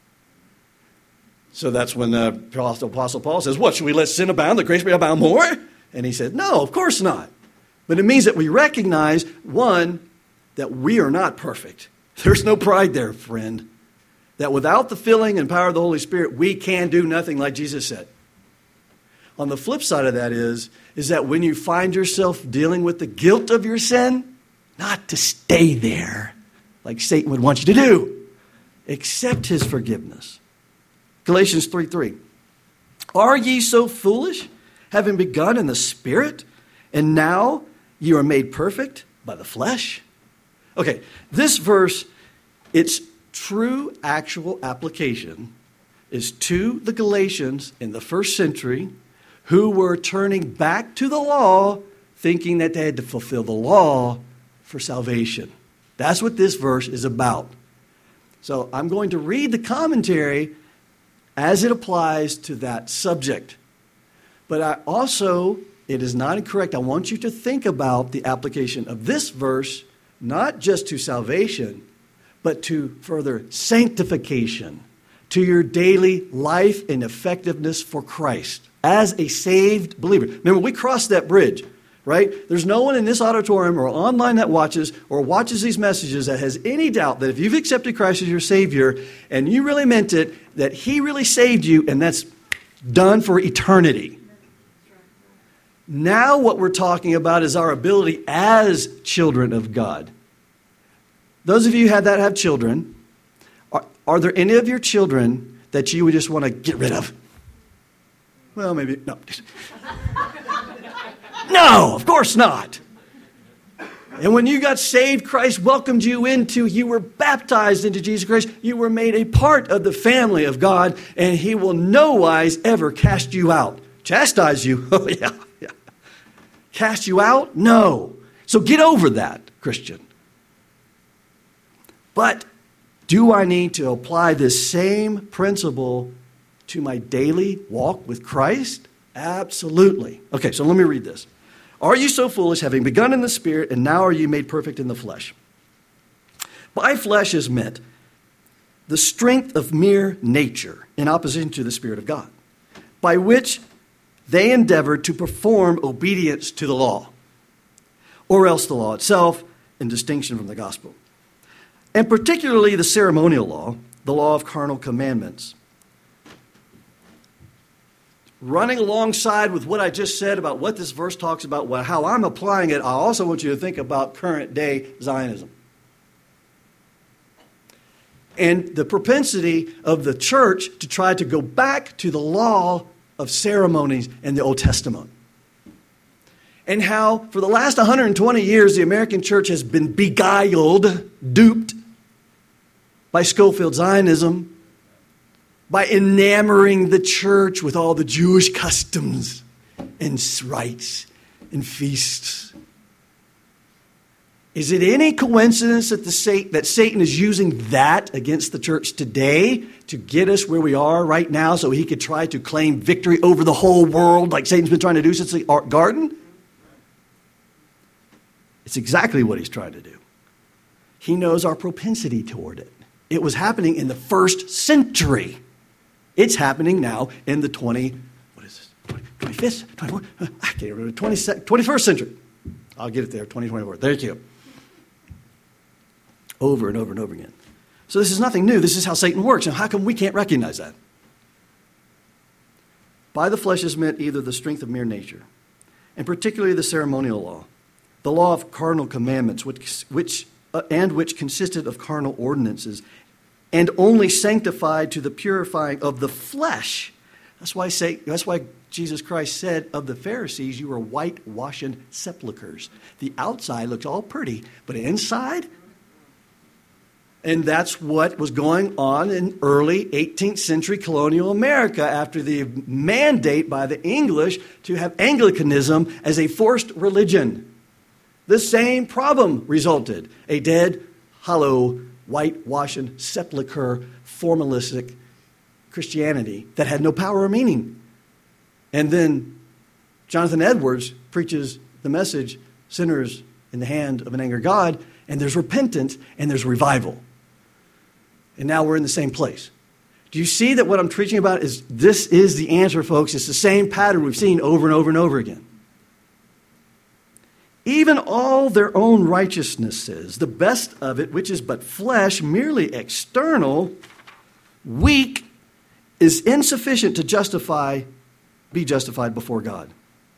So that's when the Apostle Paul says, what, should we let sin abound, that grace may abound more? And he said, no, of course not. But it means that we recognize, one, that we are not perfect. There's no pride there, friend. That without the filling and power of the Holy Spirit, we can do nothing like Jesus said. On the flip side of that is that when you find yourself dealing with the guilt of your sin, not to stay there like Satan would want you to do. Accept his forgiveness. Galatians 3:3. Are ye so foolish, having begun in the Spirit, and now you are made perfect by the flesh? Okay, this verse, its true actual application is to the Galatians in the first century who were turning back to the law, thinking that they had to fulfill the law for salvation. That's what this verse is about. So I'm going to read the commentary as it applies to that subject. But it is not incorrect. I want you to think about the application of this verse, not just to salvation, but to further sanctification, to your daily life and effectiveness for Christ as a saved believer. Remember, we crossed that bridge, right? There's no one in this auditorium or online that watches these messages that has any doubt that if you've accepted Christ as your Savior and you really meant it, that he really saved you, and that's done for eternity. Now what we're talking about is our ability as children of God. Those of you that have children, are there any of your children that you would just want to get rid of? Well, maybe, no. No, of course not. And when you got saved, Christ welcomed you you were baptized into Jesus Christ. You were made a part of the family of God, and he will no wise ever cast you out. Chastise you? Oh, yeah. Cast you out? No. So get over that, Christian. But do I need to apply this same principle to my daily walk with Christ? Absolutely. Okay, so let me read this. Are you so foolish, having begun in the Spirit, and now are you made perfect in the flesh? By flesh is meant the strength of mere nature in opposition to the Spirit of God, by which they endeavored to perform obedience to the law, or else the law itself, in distinction from the gospel. And particularly the ceremonial law, the law of carnal commandments. Running alongside with what I just said about what this verse talks about, how I'm applying it, I also want you to think about current day Zionism. And the propensity of the church to try to go back to the law of ceremonies in the Old Testament. And how for the last 120 years the American church has been beguiled, duped by Schofield Zionism, by enamoring the church with all the Jewish customs and rites and feasts. Is it any coincidence that Satan is using that against the church today to get us where we are right now so he could try to claim victory over the whole world like Satan's been trying to do since the garden? It's exactly what he's trying to do. He knows our propensity toward it. It was happening in the first century. It's happening now in the 25th, 24th? I can't remember, 21st century. I'll get it there, 2024. There you go. Over and over and over again. So this is nothing new. This is how Satan works. And how come we can't recognize that? By the flesh is meant either the strength of mere nature, and particularly the ceremonial law, the law of carnal commandments, which consisted of carnal ordinances, and only sanctified to the purifying of the flesh. That's why Jesus Christ said of the Pharisees, you are whitewashing sepulchres. The outside looks all pretty, but inside? And that's what was going on in early 18th century colonial America after the mandate by the English to have Anglicanism as a forced religion. The same problem resulted. A dead, hollow, whitewashing sepulchre, formalistic Christianity that had no power or meaning. And then Jonathan Edwards preaches the message, sinners in the hand of an angry God, and there's repentance and there's revival. And now we're in the same place. Do you see that what I'm preaching about this is the answer, folks? It's the same pattern we've seen over and over and over again. Even all their own righteousnesses, the best of it, which is but flesh, merely external, weak, is insufficient to be justified before God.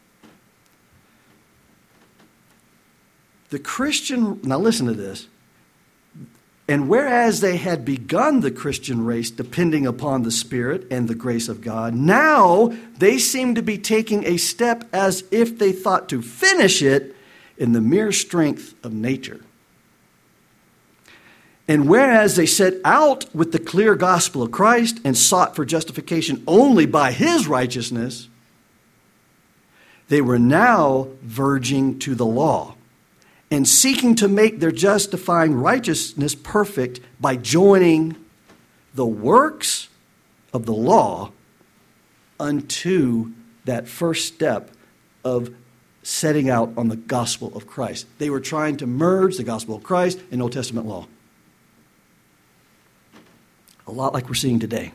The Christian, now listen to this, and whereas they had begun the Christian race depending upon the Spirit and the grace of God, now they seem to be taking a step as if they thought to finish it in the mere strength of nature. And whereas they set out with the clear gospel of Christ and sought for justification only by his righteousness, they were now verging to the law and seeking to make their justifying righteousness perfect by joining the works of the law unto that first step of setting out on the gospel of Christ. They were trying to merge the gospel of Christ and Old Testament law. A lot like we're seeing today.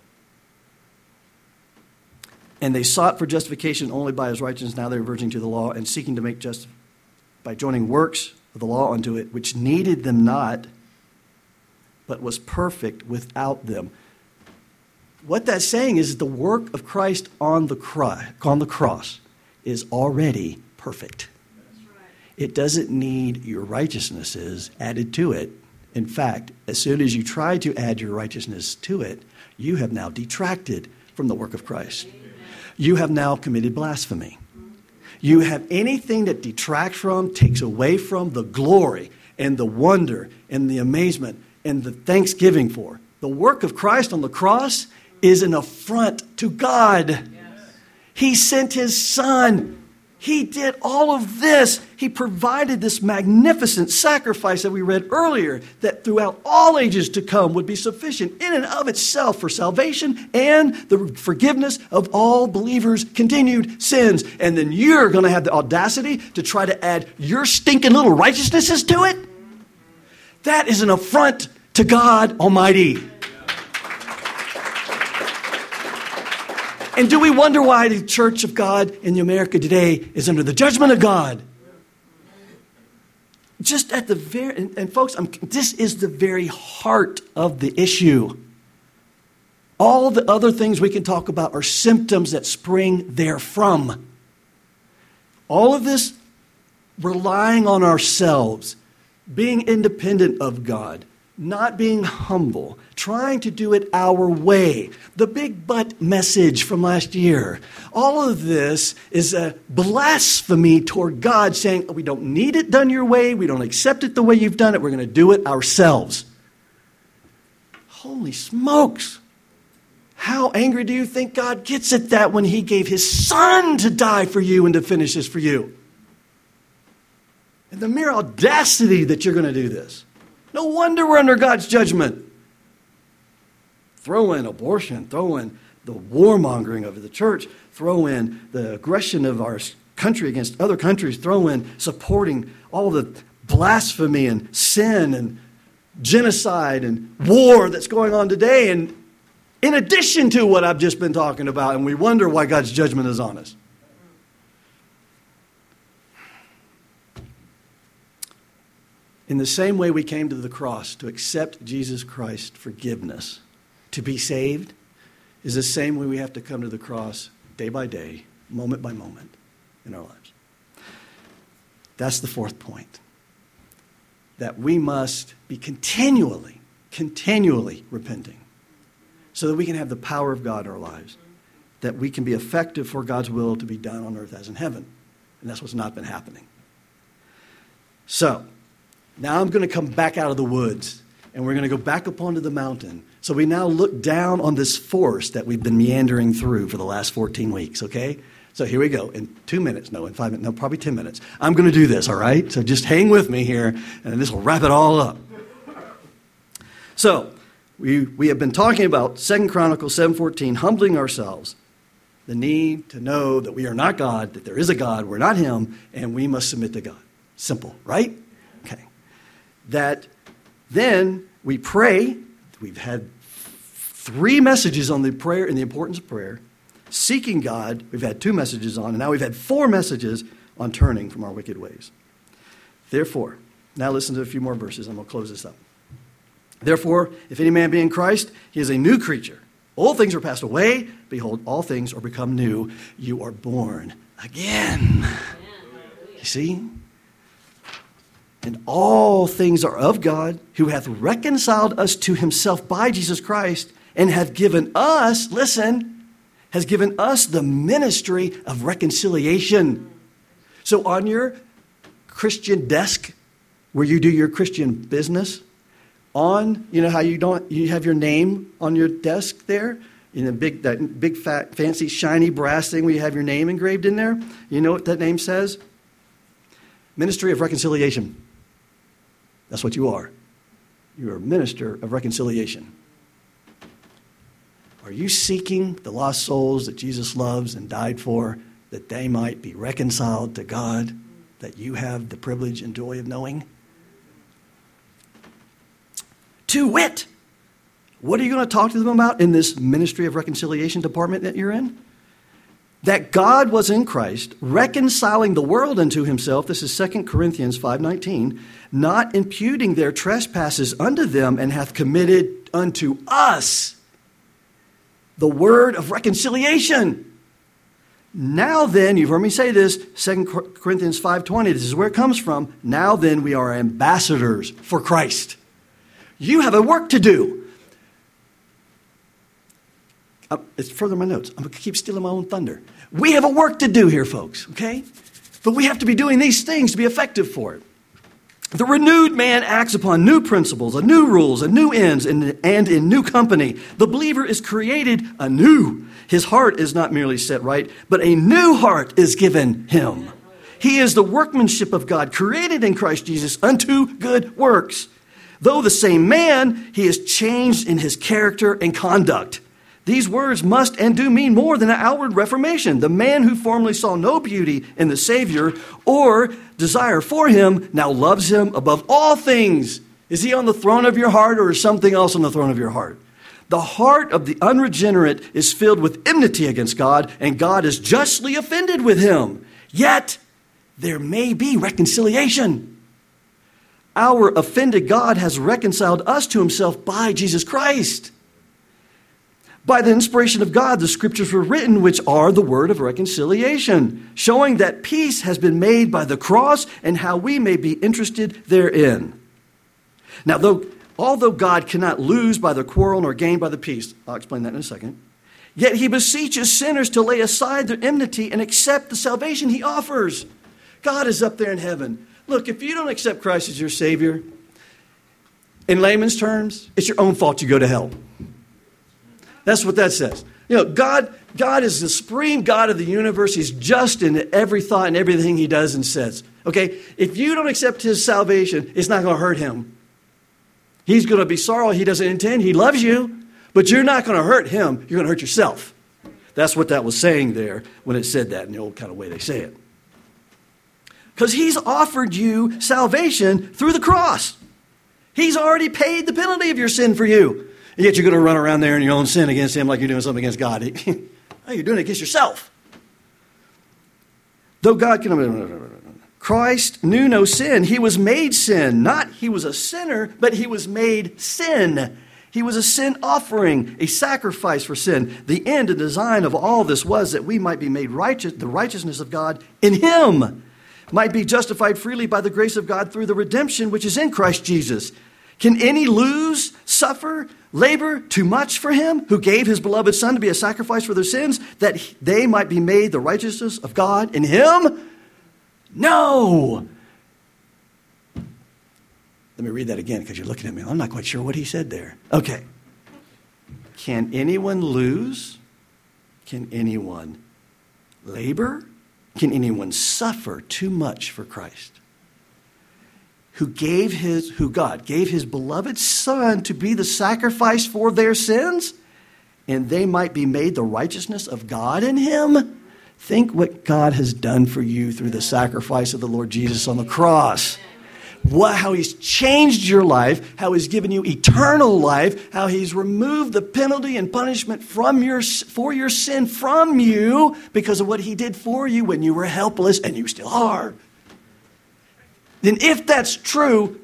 And they sought for justification only by his righteousness. Now they're verging to the law and seeking to make by joining works of the law unto it, which needed them not, but was perfect without them. What that's saying is the work of Christ on the cross is already perfect. That's right. It doesn't need your righteousnesses added to it. In fact, as soon as you try to add your righteousness to it, you have now detracted from the work of Christ. Amen. You have now committed blasphemy. you have anything that detracts from, takes away from the glory and the wonder and the amazement and the thanksgiving for. The work of Christ on the cross is an affront to God. Yes. He sent his Son. He did all of this. He provided this magnificent sacrifice that we read earlier that throughout all ages to come would be sufficient in and of itself for salvation and the forgiveness of all believers' continued sins. And then you're going to have the audacity to try to add your stinking little righteousnesses to it? That is an affront to God Almighty. And do we wonder why the Church of God in America today is under the judgment of God? Just at the very, and folks, this is the very heart of the issue. All the other things we can talk about are symptoms that spring therefrom. All of this relying on ourselves, being independent of God, not being humble, trying to do it our way. The big but message from last year. All of this is a blasphemy toward God, saying we don't need it done your way. We don't accept it the way you've done it. We're going to do it ourselves. Holy smokes. How angry do you think God gets at that when he gave his Son to die for you and to finish this for you? And the mere audacity that you're going to do this. No wonder we're under God's judgment. Throw in abortion, throw in the warmongering of the church, throw in the aggression of our country against other countries, throw in supporting all the blasphemy and sin and genocide and war that's going on today, and in addition to what I've just been talking about, and we wonder why God's judgment is on us. In the same way we came to the cross to accept Jesus Christ's forgiveness, to be saved, is the same way we have to come to the cross day by day, moment by moment in our lives. That's the fourth point. That we must be continually repenting so that we can have the power of God in our lives, that we can be effective for God's will to be done on earth as in heaven. And that's what's not been happening. So, now I'm going to come back out of the woods, and we're going to go back up onto the mountain. So we now look down on this forest that we've been meandering through for the last 14 weeks, okay? So here we go. In 2 minutes, no, in 5 minutes, no, probably 10 minutes. I'm going to do this, all right? So just hang with me here, and this will wrap it all up. So we have been talking about 2 Chronicles 7:14, humbling ourselves, the need to know that we are not God, that there is a God, we're not him, and we must submit to God. Simple, right? Okay. That then we pray. We've had 3 messages on the prayer and the importance of prayer. Seeking God, we've had 2 messages on, and now we've had 4 messages on turning from our wicked ways. Therefore, now listen to a few more verses, and we'll close this up. Therefore, if any man be in Christ, he is a new creature. Old things are passed away. Behold, all things are become new. You are born again. You see? And all things are of God, who hath reconciled us to himself by Jesus Christ, and hath given us, listen, has given us the ministry of reconciliation. So on your Christian desk, where you do your Christian business, on, you know how you have your name on your desk there? In that big, fat, fancy, shiny brass thing where you have your name engraved in there? You know what that name says? Ministry of Reconciliation. That's what you are. You are a minister of reconciliation. Are you seeking the lost souls that Jesus loves and died for, that they might be reconciled to God, that you have the privilege and joy of knowing? To wit, what are you going to talk to them about in this ministry of reconciliation department that you're in? That God was in Christ, reconciling the world unto himself, this is 2 Corinthians 5:19, not imputing their trespasses unto them, and hath committed unto us the word of reconciliation. Now then, you've heard me say this, 2 Corinthians 5:20, this is where it comes from. Now then, we are ambassadors for Christ. You have a work to do. It's further in my notes. I'm going to keep stealing my own thunder. We have a work to do here, folks, okay? But we have to be doing these things to be effective for it. The renewed man acts upon new principles, new rules, new ends, and in new company. The believer is created anew. His heart is not merely set right, but a new heart is given him. He is the workmanship of God, created in Christ Jesus unto good works. Though the same man, he is changed in his character and conduct. These words must and do mean more than an outward reformation. The man who formerly saw no beauty in the Savior or desire for him now loves him above all things. Is he on the throne of your heart, or is something else on the throne of your heart? The heart of the unregenerate is filled with enmity against God, and God is justly offended with him. Yet there may be reconciliation. Our offended God has reconciled us to himself by Jesus Christ. By the inspiration of God, the scriptures were written, which are the word of reconciliation, showing that peace has been made by the cross and how we may be interested therein. Now, although God cannot lose by the quarrel nor gain by the peace, I'll explain that in a second, yet he beseeches sinners to lay aside their enmity and accept the salvation he offers. God is up there in heaven. Look, if you don't accept Christ as your Savior, in layman's terms, it's your own fault you go to hell. That's what that says. You know, God is the supreme God of the universe. He's just in every thought and everything he does and says. Okay? If you don't accept his salvation, it's not going to hurt him. He's going to be sorry he doesn't intend. He loves you, but you're not going to hurt him. You're going to hurt yourself. That's what that was saying there when it said that in the old kind of way they say it. Because he's offered you salvation through the cross. He's already paid the penalty of your sin for you. And yet you're going to run around there in your own sin against him like you're doing something against God. Oh, you're doing it against yourself. Though God can... Christ knew no sin. He was made sin. Not he was a sinner, but he was made sin. He was a sin offering, a sacrifice for sin. The end and design of all this was that we might be made righteous, the righteousness of God in him, might be justified freely by the grace of God through the redemption which is in Christ Jesus. Can any lose, suffer, labor too much for him who gave his beloved Son to be a sacrifice for their sins, that they might be made the righteousness of God in him? No. Let me read that again because you're looking at me. I'm not quite sure what he said there. Okay. Can anyone lose? Can anyone labor? Can anyone suffer too much for Christ? Who God gave his beloved Son to be the sacrifice for their sins, and they might be made the righteousness of God in him? Think what God has done for you through the sacrifice of the Lord Jesus on the cross. How he's changed your life, how he's given you eternal life, how he's removed the penalty and punishment for your sin from you because of what he did for you when you were helpless, and you still are. Then if that's true,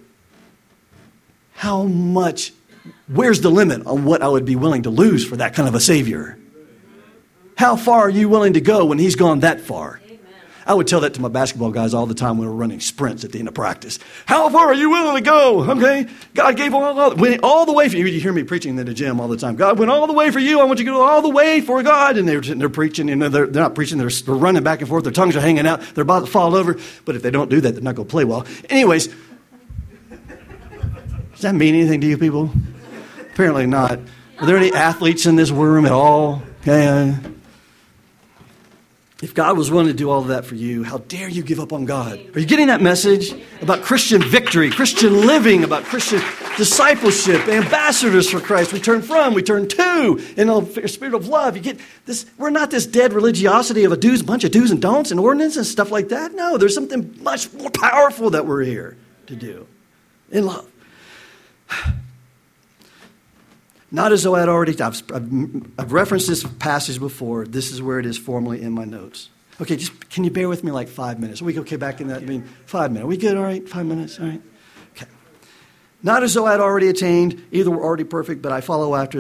where's the limit on what I would be willing to lose for that kind of a Savior? How far are you willing to go when he's gone that far? Amen. I would tell that to my basketball guys all the time when we were running sprints at the end of practice. How far are you willing to go? Okay, God gave went all the way for you. You hear me preaching in the gym all the time. God went all the way for you. I want you to go all the way for God. And they're preaching, and they're not preaching. They're running back and forth. Their tongues are hanging out. They're about to fall over. But if they don't do that, they're not going to play well. Anyways, does that mean anything to you people? Apparently not. Are there any athletes in this room at all? Okay. If God was willing to do all of that for you, how dare you give up on God? Are you getting that message about Christian victory, Christian living, about Christian discipleship, ambassadors for Christ? We turn from, we turn to, in a spirit of love. You get this. We're not this dead religiosity of a bunch of do's and don'ts and ordinances and stuff like that. No, there's something much more powerful that we're here to do in love. Not as though I've referenced this passage before. This is where it is formally in my notes. Okay, just can you bear with me like 5 minutes? Are we okay back in that? 5 minutes. Are we good? All right, 5 minutes. All right. Okay. Not as though I had already attained, either were already perfect, but I follow after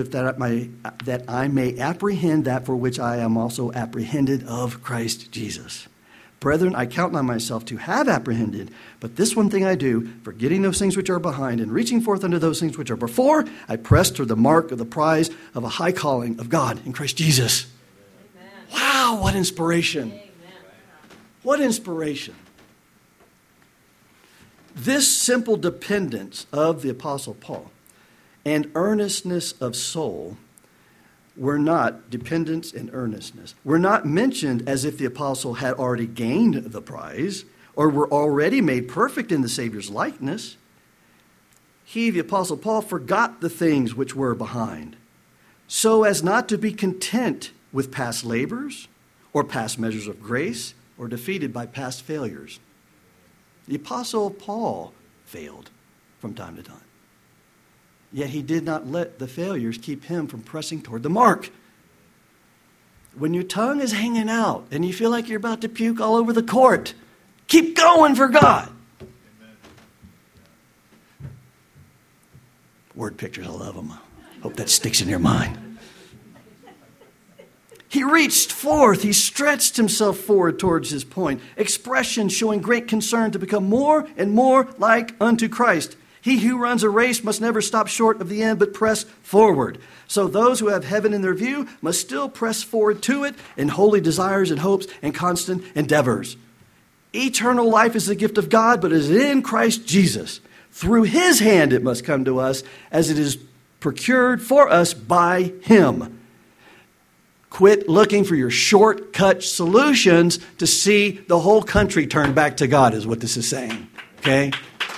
that I may apprehend that for which I am also apprehended of Christ Jesus. Brethren, I count not myself to have apprehended, but this one thing I do, forgetting those things which are behind and reaching forth unto those things which are before, I press toward the mark of the prize of a high calling of God in Christ Jesus. Amen. Wow, what inspiration. Amen. What inspiration. This simple dependence of the Apostle Paul and earnestness of soul were not dependence and earnestness. Were not mentioned as if the apostle had already gained the prize or were already made perfect in the Savior's likeness. He, the apostle Paul, forgot the things which were behind, so as not to be content with past labors or past measures of grace or defeated by past failures. The apostle Paul failed from time to time. Yet he did not let the failures keep him from pressing toward the mark. When your tongue is hanging out and you feel like you're about to puke all over the court, keep going for God. Amen. Word pictures, I love them. Hope that sticks in your mind. He reached forth. He stretched himself forward towards his point. Expression showing great concern to become more and more like unto Christ. He who runs a race must never stop short of the end, but press forward. So those who have heaven in their view must still press forward to it in holy desires and hopes and constant endeavors. Eternal life is the gift of God, but is in Christ Jesus. Through his hand it must come to us, as it is procured for us by him. Quit looking for your shortcut solutions to see the whole country turn back to God, is what this is saying. Okay?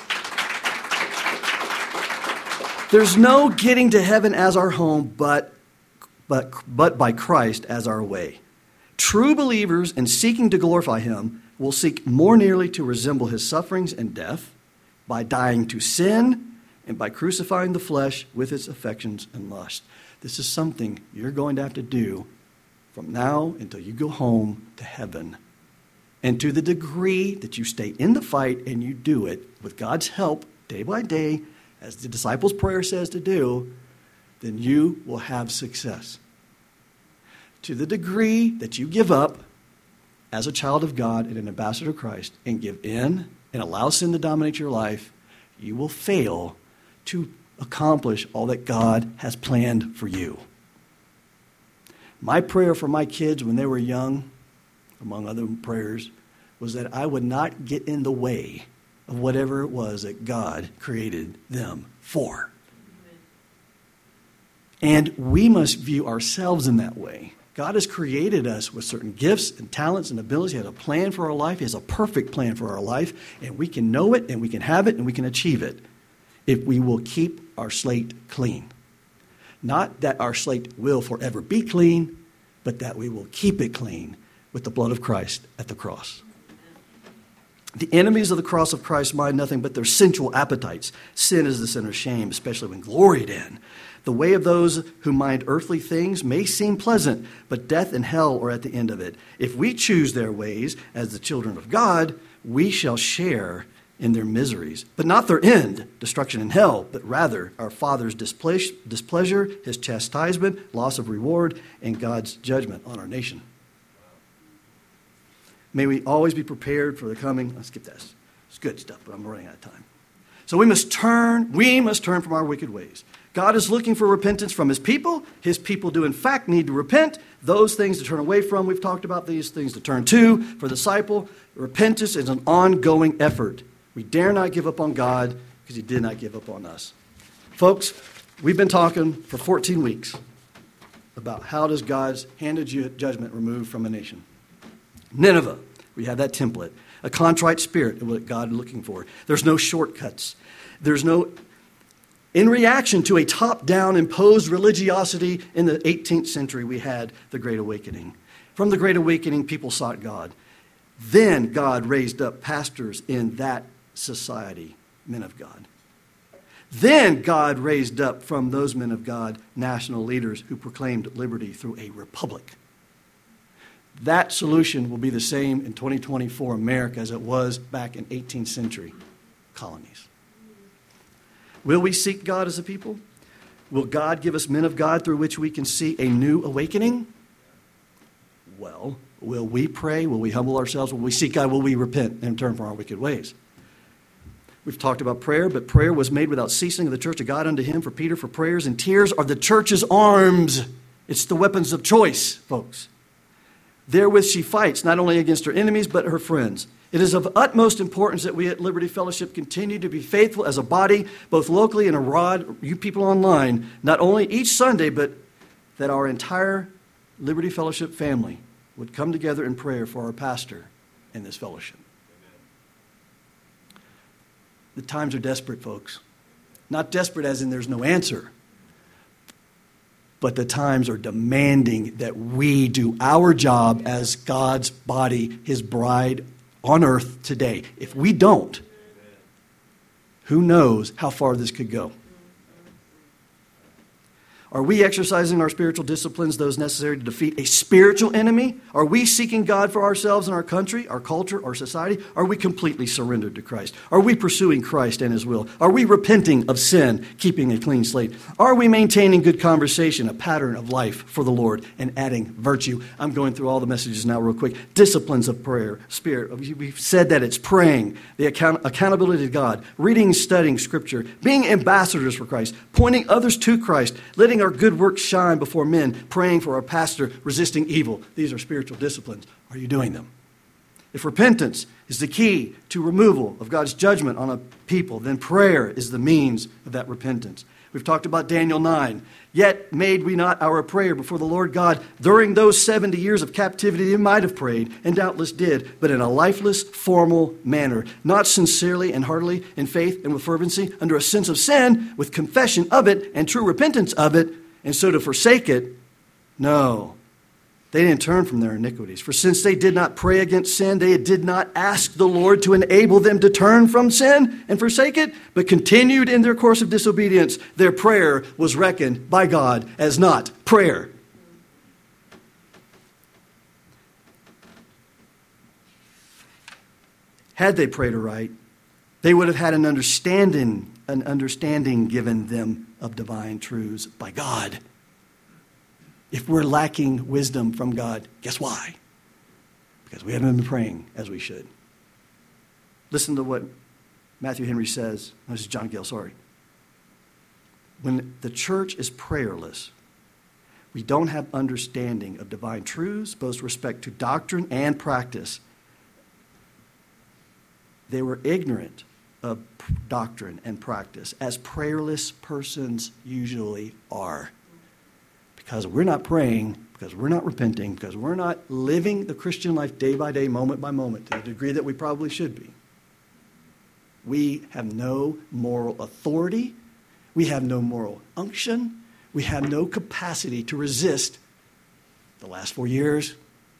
There's no getting to heaven as our home, but by Christ as our way. True believers in seeking to glorify him will seek more nearly to resemble his sufferings and death by dying to sin and by crucifying the flesh with its affections and lust. This is something you're going to have to do from now until you go home to heaven. And to the degree that you stay in the fight and you do it with God's help day by day, as the disciples' prayer says to do, then you will have success. To the degree that you give up as a child of God and an ambassador of Christ and give in and allow sin to dominate your life, you will fail to accomplish all that God has planned for you. My prayer for my kids when they were young, among other prayers, was that I would not get in the way of whatever it was that God created them for. And we must view ourselves in that way. God has created us with certain gifts and talents and abilities. He has a plan for our life. He has a perfect plan for our life. And we can know it, and we can have it, and we can achieve it if we will keep our slate clean. Not that our slate will forever be clean, but that we will keep it clean with the blood of Christ at the cross. The enemies of the cross of Christ mind nothing but their sensual appetites. Sin is the sin of shame, especially when gloried in. The way of those who mind earthly things may seem pleasant, but death and hell are at the end of it. If we choose their ways as the children of God, we shall share in their miseries, but not their end, destruction in hell, but rather our Father's displeasure, his chastisement, loss of reward, and God's judgment on our nation. May we always be prepared for the coming. Let's skip this. It's good stuff, but I'm running out of time. So we must turn from our wicked ways. God is looking for repentance from his people. His people do in fact need to repent. Those things to turn away from, we've talked about these things to turn to. For the disciple, repentance is an ongoing effort. We dare not give up on God because he did not give up on us. Folks, we've been talking for 14 weeks about how does God's hand of judgment remove from a nation. Nineveh, we have that template. A contrite spirit is what God is looking for. There's no shortcuts. In reaction to a top-down imposed religiosity in the 18th century, we had the Great Awakening. From the Great Awakening, people sought God. Then God raised up pastors in that society, men of God. Then God raised up from those men of God national leaders who proclaimed liberty through a republic. That solution will be the same in 2024 America as it was back in 18th century colonies. Will we seek God as a people? Will God give us men of God through which we can see a new awakening? Well, will we pray? Will we humble ourselves? Will we seek God? Will we repent and turn from our wicked ways? We've talked about prayer, but prayer was made without ceasing of the church of God unto him. For Peter, for prayers and tears are the church's arms. It's the weapons of choice, folks. Therewith she fights, not only against her enemies, but her friends. It is of utmost importance that we at Liberty Fellowship continue to be faithful as a body, both locally and abroad, you people online, not only each Sunday, but that our entire Liberty Fellowship family would come together in prayer for our pastor and this fellowship. The times are desperate, folks. Not desperate as in there's no answer, but the times are demanding that we do our job as God's body, his bride on earth today. If we don't, who knows how far this could go? Are we exercising our spiritual disciplines, those necessary to defeat a spiritual enemy? Are we seeking God for ourselves and our country, our culture, our society? Are we completely surrendered to Christ? Are we pursuing Christ and his will? Are we repenting of sin, keeping a clean slate? Are we maintaining good conversation, a pattern of life for the Lord, and adding virtue? I'm going through all the messages now real quick. Disciplines of prayer, spirit. We've said that it's praying, the accountability to God, reading and studying Scripture, being ambassadors for Christ, pointing others to Christ, letting our good works shine before men, praying for our pastor, resisting evil. These are spiritual disciplines. Are you doing them? If repentance is the key to removal of God's judgment on a people, then prayer is the means of that repentance. We've talked about Daniel 9. Yet made we not our prayer before the Lord God during those 70 years of captivity. They might have prayed, and doubtless did, but in a lifeless, formal manner, not sincerely and heartily in faith and with fervency, under a sense of sin, with confession of it and true repentance of it, and so to forsake it. No, they didn't turn from their iniquities. For since they did not pray against sin, they did not ask the Lord to enable them to turn from sin and forsake it, but continued in their course of disobedience. Their prayer was reckoned by God as not prayer. Had they prayed aright, they would have had an understanding given them of divine truths by God. If we're lacking wisdom from God, guess why? Because we haven't been praying as we should. Listen to what Matthew Henry says. This is John Gill, sorry. When the church is prayerless, we don't have understanding of divine truths, both with respect to doctrine and practice. They were ignorant of doctrine and practice, as prayerless persons usually are. Because we're not praying, because we're not repenting, because we're not living the Christian life day by day, moment by moment, to the degree that we probably should be. We have no moral authority. We have no moral unction. We have no capacity to resist the last 4 years,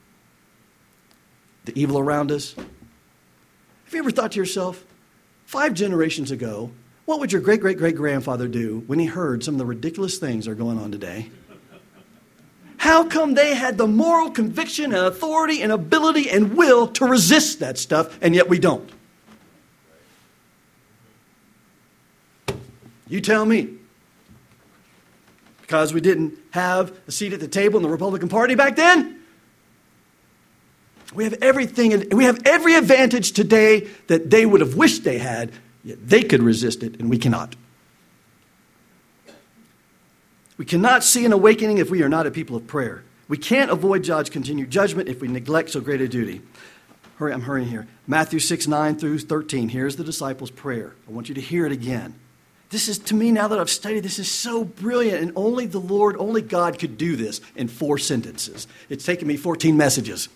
the evil around us. Have you ever thought to yourself, 5 generations ago, what would your great-great-great-grandfather do when he heard some of the ridiculous things that are going on today? How come they had the moral conviction and authority and ability and will to resist that stuff, and yet we don't? You tell me. Because we didn't have a seat at the table in the Republican Party back then? We have everything, and we have every advantage today that they would have wished they had, yet they could resist it, and we cannot. We cannot see an awakening if we are not a people of prayer. We can't avoid God's continued judgment if we neglect so great a duty. I'm hurrying here. Matthew 6:9-13. Here's the disciples' prayer. I want you to hear it again. This is, to me, now that I've studied, this is so brilliant, and only the Lord, only God could do this in 4 sentences. It's taken me 14 messages.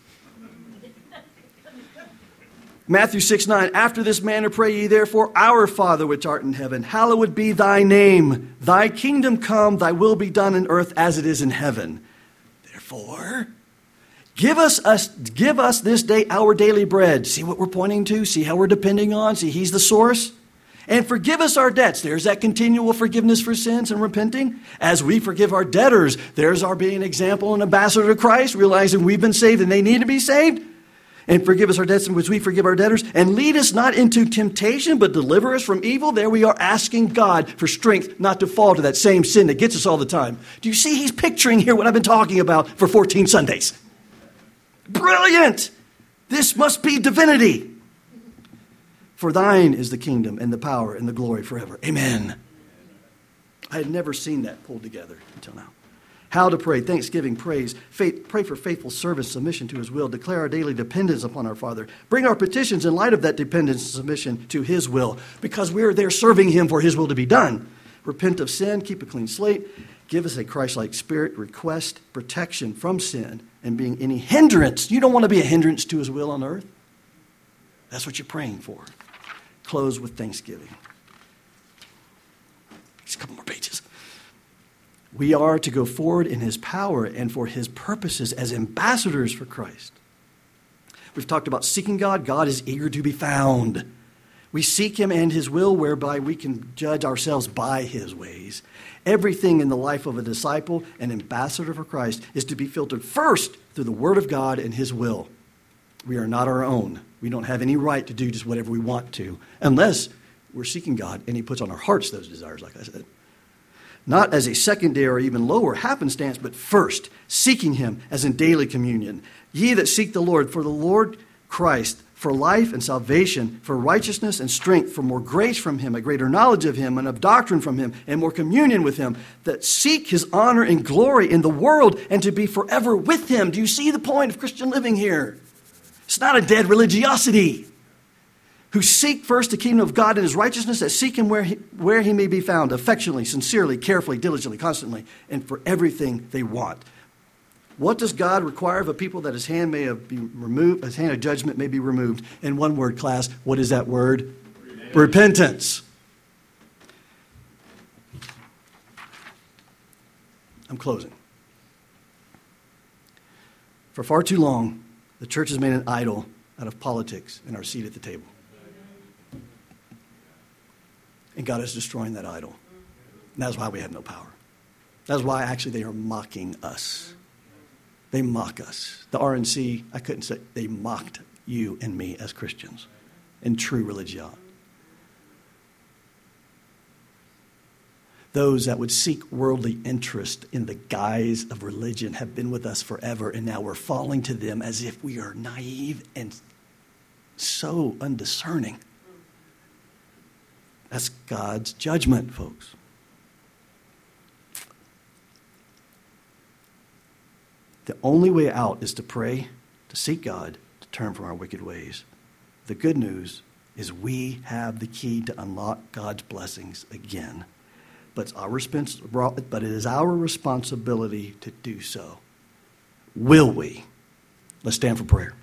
Matthew 6:9, after this manner pray ye therefore, our Father which art in heaven, hallowed be thy name. Thy kingdom come, thy will be done in earth as it is in heaven. Therefore, give us this day our daily bread. See what we're pointing to? See how we're depending on? See, he's the source? And forgive us our debts. There's that continual forgiveness for sins and repenting. As we forgive our debtors, there's our being an example and ambassador to Christ, realizing we've been saved and they need to be saved. And forgive us our debts in which we forgive our debtors. And lead us not into temptation, but deliver us from evil. There we are asking God for strength not to fall to that same sin that gets us all the time. Do you see he's picturing here what I've been talking about for 14 Sundays? Brilliant! This must be divinity. For thine is the kingdom and the power and the glory forever. Amen. I had never seen that pulled together until now. How to pray, thanksgiving, praise, faith, pray for faithful service, submission to his will, declare our daily dependence upon our Father, bring our petitions in light of that dependence and submission to his will, because we are there serving him for his will to be done. Repent of sin, keep a clean slate, give us a Christ-like spirit, request protection from sin and being any hindrance. You don't want to be a hindrance to his will on earth. That's what you're praying for. Close with thanksgiving. Just a couple more pages. We are to go forward in his power and for his purposes as ambassadors for Christ. We've talked about seeking God. God is eager to be found. We seek him and his will, whereby we can judge ourselves by his ways. Everything in the life of a disciple, an ambassador for Christ, is to be filtered first through the word of God and his will. We are not our own. We don't have any right to do just whatever we want to, unless we're seeking God and he puts on our hearts those desires, like I said. Not as a secondary or even lower happenstance, but first, seeking him as in daily communion. Ye that seek the Lord Christ, for life and salvation, for righteousness and strength, for more grace from him, a greater knowledge of him, and of doctrine from him, and more communion with him, that seek his honor and glory in the world, and to be forever with him. Do you see the point of Christian living here? It's not a dead religiosity. Who seek first the kingdom of God and his righteousness, that seek him where he may be found, affectionately, sincerely, carefully, diligently, constantly, and for everything they want. What does God require of a people that his hand may be removed, his hand of judgment may be removed? In one word, class, what is that word? Repentance. I'm closing. For far too long, the church has made an idol out of politics and our seat at the table. And God is destroying that idol. And that's why we have no power. That's why actually they are mocking us. They mock us. The RNC, I couldn't say, they mocked you and me as Christians in true religion. Those that would seek worldly interest in the guise of religion have been with us forever, and now we're falling to them as if we are naive and so undiscerning. That's God's judgment, folks. The only way out is to pray, to seek God, to turn from our wicked ways. The good news is we have the key to unlock God's blessings again. But it is our responsibility to do so. Will we? Let's stand for prayer.